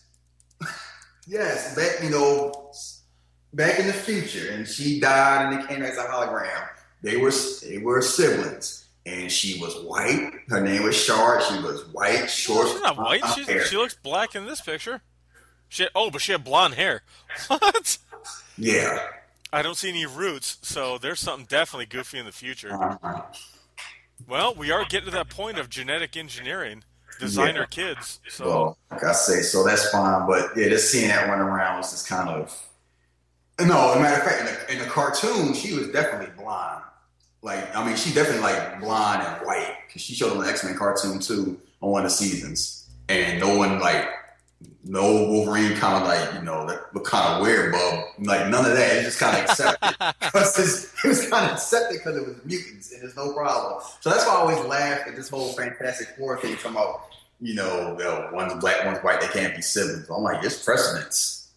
Yes. Back, you know, back in the future, and she died and it came as a hologram. They were they were siblings. And she was white. Her name was Shard. She was white, short. She's not white. She, she looks black in this picture. She oh, but she had blonde hair. What? Yeah. I don't see any roots, so there's something definitely goofy in the future. Uh-huh. Well, we are getting to that point of genetic engineering, designer Yeah. kids. So Well, like I say, so that's fine. But yeah, just seeing that run around was just kind of. No, as a matter of fact, in the, in the cartoon, she was definitely blonde. Like, I mean, she definitely like blonde and white because she showed on the X-Men cartoon too on one of the seasons, and no one like, no Wolverine kind of like, you know, that look kind of weird, bub. Like none of that. It's just kind of accepted because it was kind of accepted because it was mutants and there's no problem. So that's why I always laugh at this whole Fantastic Four thing. Come out, you know, well, one's black, one's white. They can't be siblings. I'm like, it's precedence.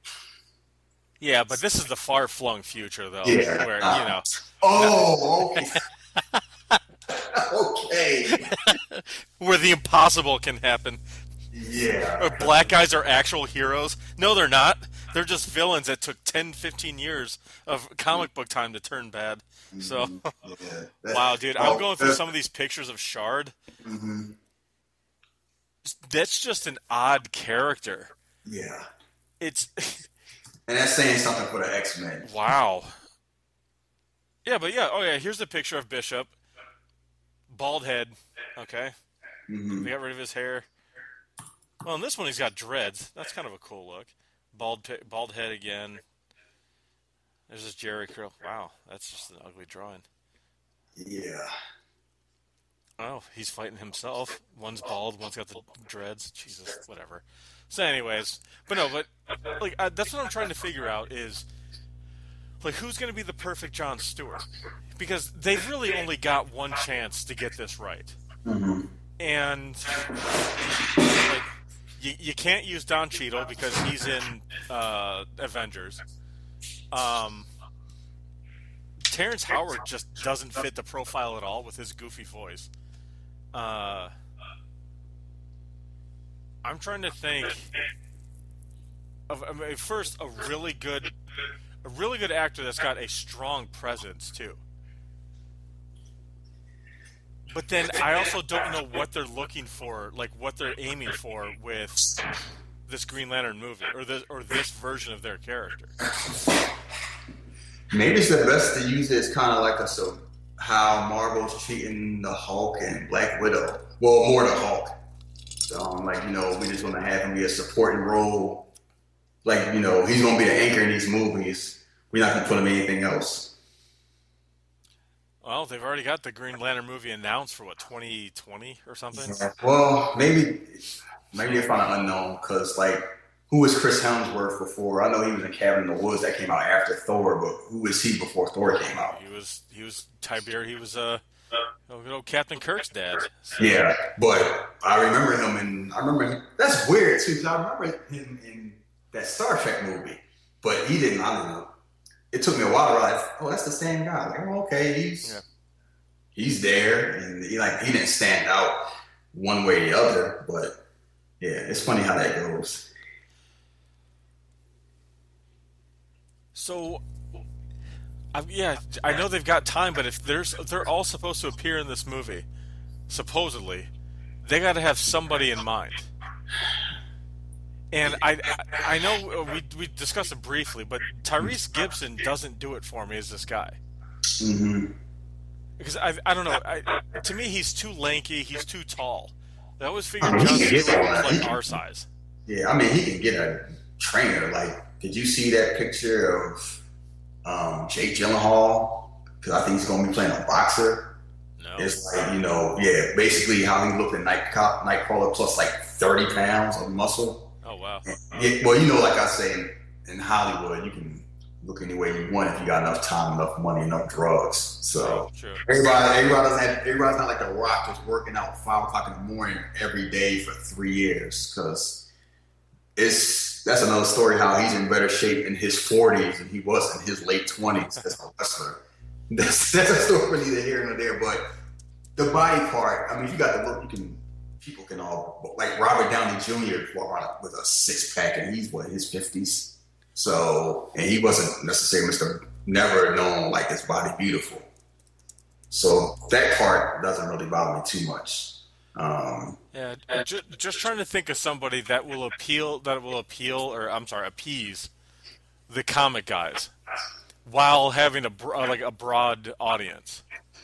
yeah, but this is the far-flung future, though, Yeah. where Uh, you know. Oh, okay. Okay. Where the impossible can happen. Yeah. Or black guys are actual heroes. No, they're not. They're just villains that took ten, fifteen years of comic book time to turn bad. So, Yeah. wow, dude, I'm going through some of these pictures of Shard. Mm-hmm. That's just an odd character. Yeah. It's, And that's saying something for the X-Men. wow. Yeah, but yeah, oh yeah, here's the picture of Bishop. Bald head, okay? Mm-hmm. We got rid of his hair. Well, in this one he's got dreads. That's kind of a cool look. Bald pi- bald head again. There's this Jerry curl. Wow, that's just an ugly drawing. Yeah. Oh, he's fighting himself. One's bald, one's got the dreads. Jesus, whatever. So anyways, but no, but like uh, that's what I'm trying to figure out is like who's going to be the perfect Jon Stewart? Because they've really only got one chance to get this right. Mm-hmm. And like you, you can't use Don Cheadle because he's in uh, Avengers. Um, Terrence Howard just doesn't fit the profile at all with his goofy voice. Uh, I'm trying to think of I mean, first a really good, a really good actor that's got a strong presence too. But then I also don't know what they're looking for, like what they're aiming for with this Green Lantern movie or this or this version of their character. Maybe it's the best to use it as kind of like a so how Marvel's treating the Hulk and Black Widow. Well, more the Hulk. So I'm like, you know, we're just gonna have him be a supporting role. Like, you know, he's gonna be the anchor in these movies. We're not gonna put him in anything else. Well, they've already got the Green Lantern movie announced for what twenty twenty or something. Yeah. Well, maybe maybe they find an unknown because like who was Chris Hemsworth before? I know he was in Cabin in the Woods that came out after Thor, but who was he before Thor came out? He was he was Tiber. He was uh, you know, Captain Kirk's dad. So. Yeah, but I remember him in. I remember him, that's weird too. Cause I remember him in that Star Trek movie, but he didn't. I don't know. It took me a while to realize, oh, that's the same guy. Like, oh, okay, he's Yeah. he's there, and he like he didn't stand out one way or the other. But yeah, it's funny how that goes. So, I, yeah, I know they've got time, but if there's they're all supposed to appear in this movie, supposedly, they got to have somebody in mind. And I, I, I know we we discussed it briefly, but Tyrese Gibson doesn't do it for me as this guy. Mm-hmm. Because I, I don't know. I, to me, he's too lanky. He's too tall. I always I figured mean, he can Justin get was one. He like can- our size. Yeah, I mean, he can get a trainer. Like, did you see that picture of um, Jake Gyllenhaal? Because I think he's going to be playing a boxer. No. It's like, you know, yeah, basically how he looked at Night Cop, Nightcrawler plus like thirty pounds of muscle. Oh wow. Yeah, well, you know, like I say, in Hollywood, you can look any way you want if you got enough time, enough money, enough drugs. So True. everybody, everybody doesn't have, everybody's not like The Rock, just working out at five o'clock in the morning every day for three years. Because it's that's another story how he's in better shape in his forties than he was in his late twenties as a wrestler. That's that's a story for neither here nor there. But the body part, I mean, if you got the look, you can. People can all like Robert Downey Junior walk around with a six pack, and he's what, his fifties. So, and he wasn't necessarily Mister Never known like his body beautiful. So that part doesn't really bother me too much. Um, Yeah. uh, ju- just trying to think of somebody that will appeal, that will appeal, or I'm sorry, appease the comic guys while having a bro- like a broad audience.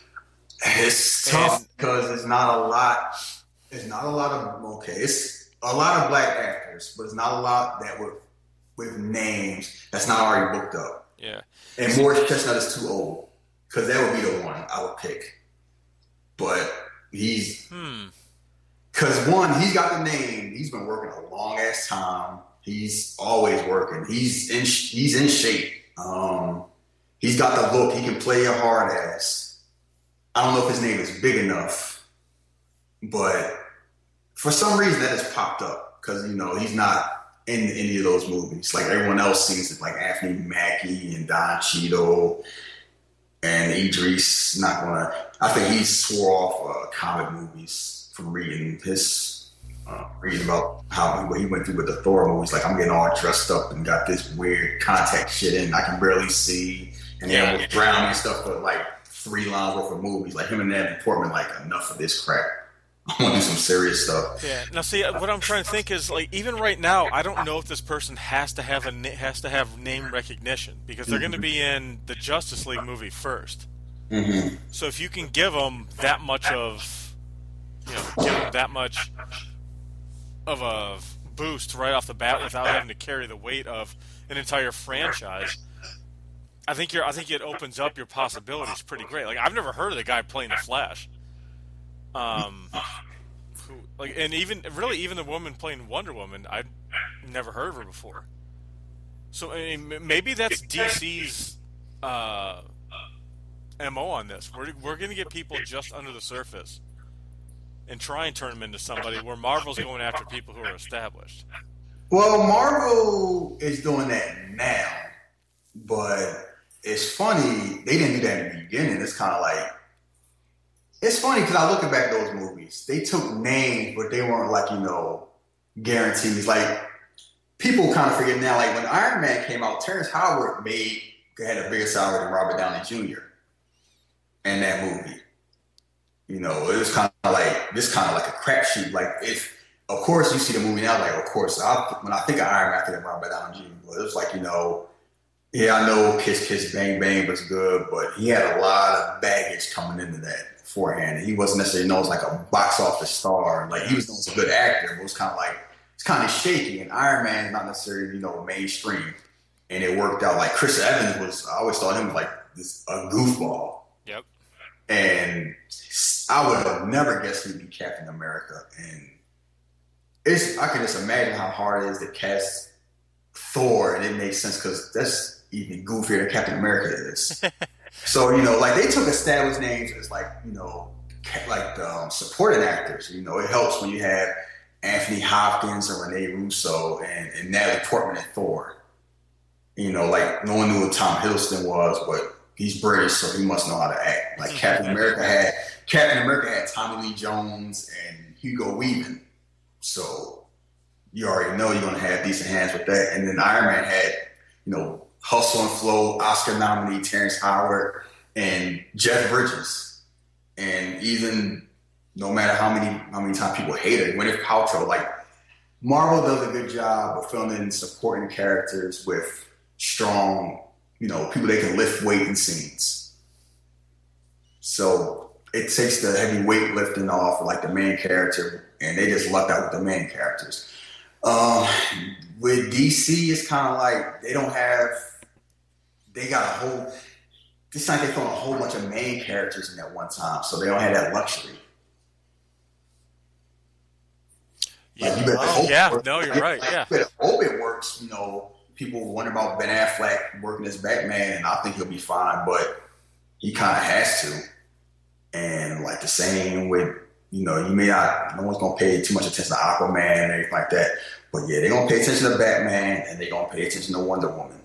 it's tough And- because it's not a lot. It's not a lot of okay. It's a lot of black actors, but it's not a lot that with with names that's not already booked up. Yeah. And Morris Chestnut is too old because that would be the one I would pick. But he's Hmm. because one, he's got the name. He's been working a long ass time. He's always working. He's in he's in shape. Um, he's got the look. He can play a hard ass. I don't know if his name is big enough, but for some reason that has popped up because you know he's not in any of those movies. Like everyone else seems it, like Anthony Mackie and Don Cheadle and Idris. Not gonna. I think he swore off uh, comic movies from reading his uh, reading about how what he went through with the Thor movies. Like I'm getting all dressed up and got this weird contact shit in. I can barely see, and then Yeah. was drowning and stuff for like three lines worth of movies. Like him and Natalie Portman. Like enough of this crap. I want to do some serious stuff. Yeah. Now, see, what I'm trying to think is like even right now, I don't know if this person has to have a na- has to have name recognition because they're going to be in the Justice League movie first. Mm-hmm. So if you can give them that much of, you know, give them that much of a boost right off the bat without having to carry the weight of an entire franchise, I think you're. I think it opens up your possibilities pretty great. Like I've never heard of the guy playing the Flash. Um, who, like, and even really, even the woman playing Wonder Woman, I'd never heard of her before. So I mean, m- maybe that's D C's uh, M O on this. We're we're gonna get people just under the surface and try and turn them into somebody. Where Marvel's going after people who are established. Well, Marvel is doing that now, but it's funny they didn't do that in the beginning. It's kind of like it's funny because I look back at those movies. They took names, but they weren't like you know guarantees. Like people kind of forget now. Like when Iron Man came out, Terrence Howard made had a bigger salary than Robert Downey Junior in that movie. You know, it was kind of like this, kind of like a crapshoot. Like if, of course, you see the movie now. Like, of course, I, when I think of Iron Man, I think of Robert Downey Junior But it was like, you know, yeah, I know Kiss Kiss Bang Bang was good, but he had a lot of baggage coming into that beforehand. And he wasn't necessarily known as like a box office star. Like he was known as a good actor, but it was kind of like it's kind of shaky. And Iron Man is not necessarily you know mainstream, and it worked out. Like Chris Evans was, I always thought him like this a goofball. Yep. And I would have never guessed he'd be Captain America. And it's I can just imagine how hard it is to cast Thor, and it makes sense because that's even goofier than Captain America is. So, you know, like they took established names as like, you know, like um, supporting actors. You know, it helps when you have Anthony Hopkins and Rene Russo and, and Natalie Portman and Thor. You know, like no one knew what Tom Hiddleston was, but he's British, so he must know how to act. Like Captain America had Captain America had Tommy Lee Jones and Hugo Weaving. So you already know you're gonna have decent hands with that. And then Iron Man had, you know, Hustle and Flow Oscar nominee Terrence Howard and Jeff Bridges. And even no matter how many how many times people hate it, Gwyneth Paltrow, like Marvel does a good job of filming supporting characters with strong, you know, people they can lift weight in scenes. So it takes the heavy weight lifting off of like the main character, and they just lucked out with the main characters. Um, with D C, it's kind of like they don't have, they got a whole, it's like they filmed a whole bunch of main characters in at one time, so they don't have that luxury. Yeah, like, you better well, hope yeah, it no, you're right. Yeah, you better hope it works. You know, people wonder about Ben Affleck working as Batman, and I think he'll be fine, but he kind of has to. And like the same with, you know, you may not, no one's gonna pay too much attention to Aquaman and everything like that, but yeah, they're gonna pay attention to Batman, and they're gonna pay attention to Wonder Woman.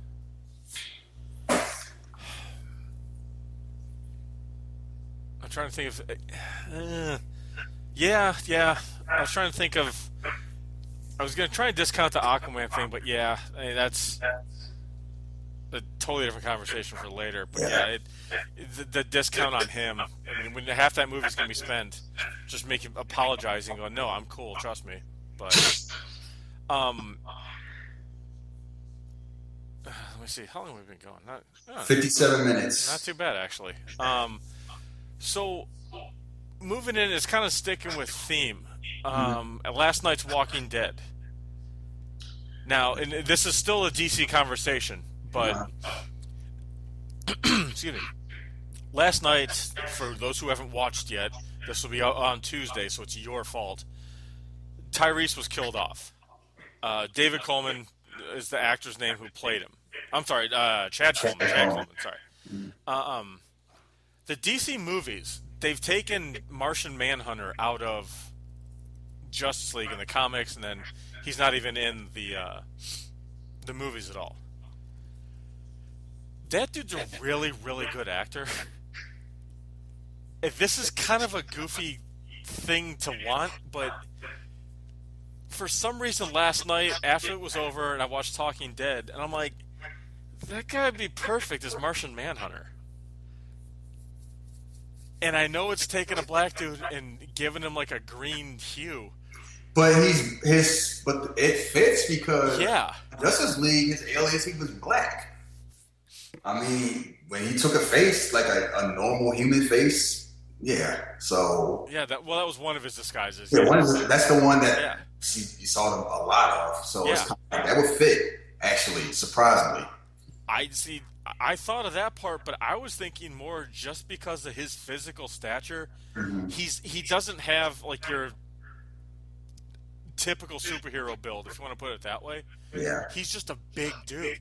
I'm trying to think of. Uh, yeah, yeah. I was trying to think of. I was gonna try and discount the Aquaman thing, but yeah, I mean, that's a totally different conversation for later. But yeah, it, it, the, the discount on him. I mean, when half that movie's gonna be spent just making apologizing, going, "No, I'm cool, trust me." But um, let me see. How long have we been going? Not uh, fifty-seven minutes. Not too bad, actually. Um, so moving in is kind of sticking with theme. Um, mm-hmm. Last night's Walking Dead. Now, and this is still a D C conversation, but excuse me. Last night, for those who haven't watched yet, this will be out on Tuesday, so it's your fault. Tyrese was killed off. Uh, David Coleman is the actor's name who played him. I'm sorry, uh, Chad Coleman. Chad Coleman. Sorry. Uh, um, the D C movies, they've taken Martian Manhunter out of Justice League in the comics, and then he's not even in the uh, the movies at all. That dude's a really, really good actor. If this is kind of a goofy thing to want, but for some reason last night after it was over and I watched Talking Dead, and I'm like, that guy would be perfect as Martian Manhunter. And I know it's taking a black dude and giving him like a green hue. But he's his, but it fits because yeah, Justice League, his alias, he was black. I mean, when he took a face like a, a normal human face, yeah. So yeah, that well, that was one of his disguises. Yeah, yeah. One of the, that's the one that yeah. you, you saw them a lot of. So yeah. it's kind of, that would fit actually, surprisingly. I see. I thought of that part, but I was thinking more just because of his physical stature. Mm-hmm. He's he doesn't have like your typical superhero build, if you want to put it that way. Yeah. He's just a big dude.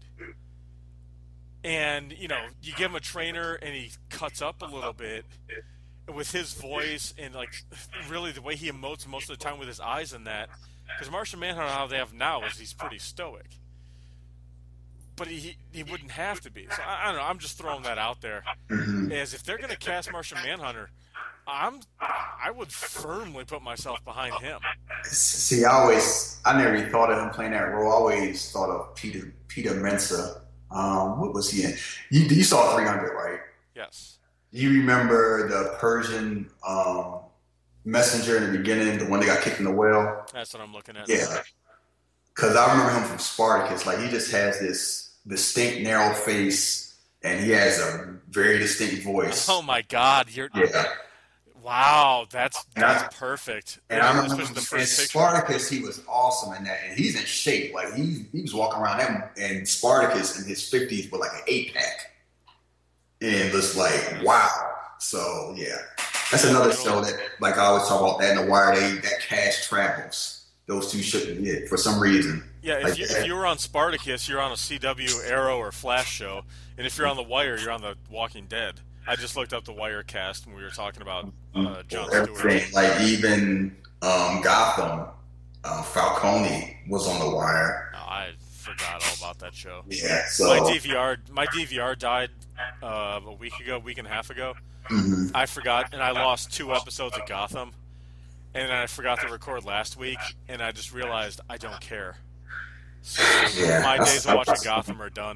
And, you know, you give him a trainer and he cuts up a little bit with his voice and, like, really the way he emotes most of the time with his eyes and that. Because Martian Manhunter, how they have now, is he's pretty stoic. But he he wouldn't have to be. So, I, I don't know. I'm just throwing that out there. Mm-hmm. As if they're going to cast Martian Manhunter, I'm I would firmly put myself behind him. See, I always I never even thought of him playing that role. I always thought of Peter Peter Mensa. Um, what was he in? You, you saw three hundred, right? Yes. You remember the Persian um, messenger in the beginning, the one that got kicked in the well? That's what I'm looking at. Yeah. Because I remember him from Spartacus. Like, he just has this distinct, narrow face, and he has a very distinct voice. Oh, my God. You're... Yeah. Wow, that's that's I, perfect. And yeah, I remember this was the in first Spartacus, he was awesome in that, and he's in shape. Like he he was walking around him in Spartacus in his fifties with like an eight pack, and just like wow. So yeah, that's another show that like I always talk about that in The Wire. They that cash travels. Those two shouldn't hit for some reason. Yeah, if, like you, if you were on Spartacus, you're on a C W, Arrow, or Flash show, and if you're on The Wire, you're on The Walking Dead. I just looked up the Wirecast when we were talking about uh, Jon Stewart. Like even um, Gotham, uh, Falcone was on The Wire. Oh, I forgot all about that show. Yeah, so my D V R, my D V R died uh, a week ago, week and a half ago. Mm-hmm. I forgot, and I lost two episodes of Gotham, and then I forgot to record last week, and I just realized I don't care. So yeah, my days of watching Gotham are done.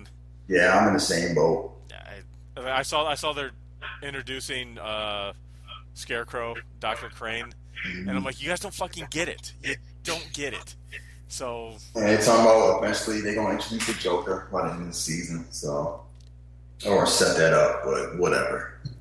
Yeah, I'm in the same boat. I, I saw I saw they're introducing uh, Scarecrow, Doctor Crane, and I'm Mm-hmm. like, you guys don't fucking get it. You don't get it. So And they're talking about eventually they're going to introduce the Joker by the end of the season, so or set that up, but whatever.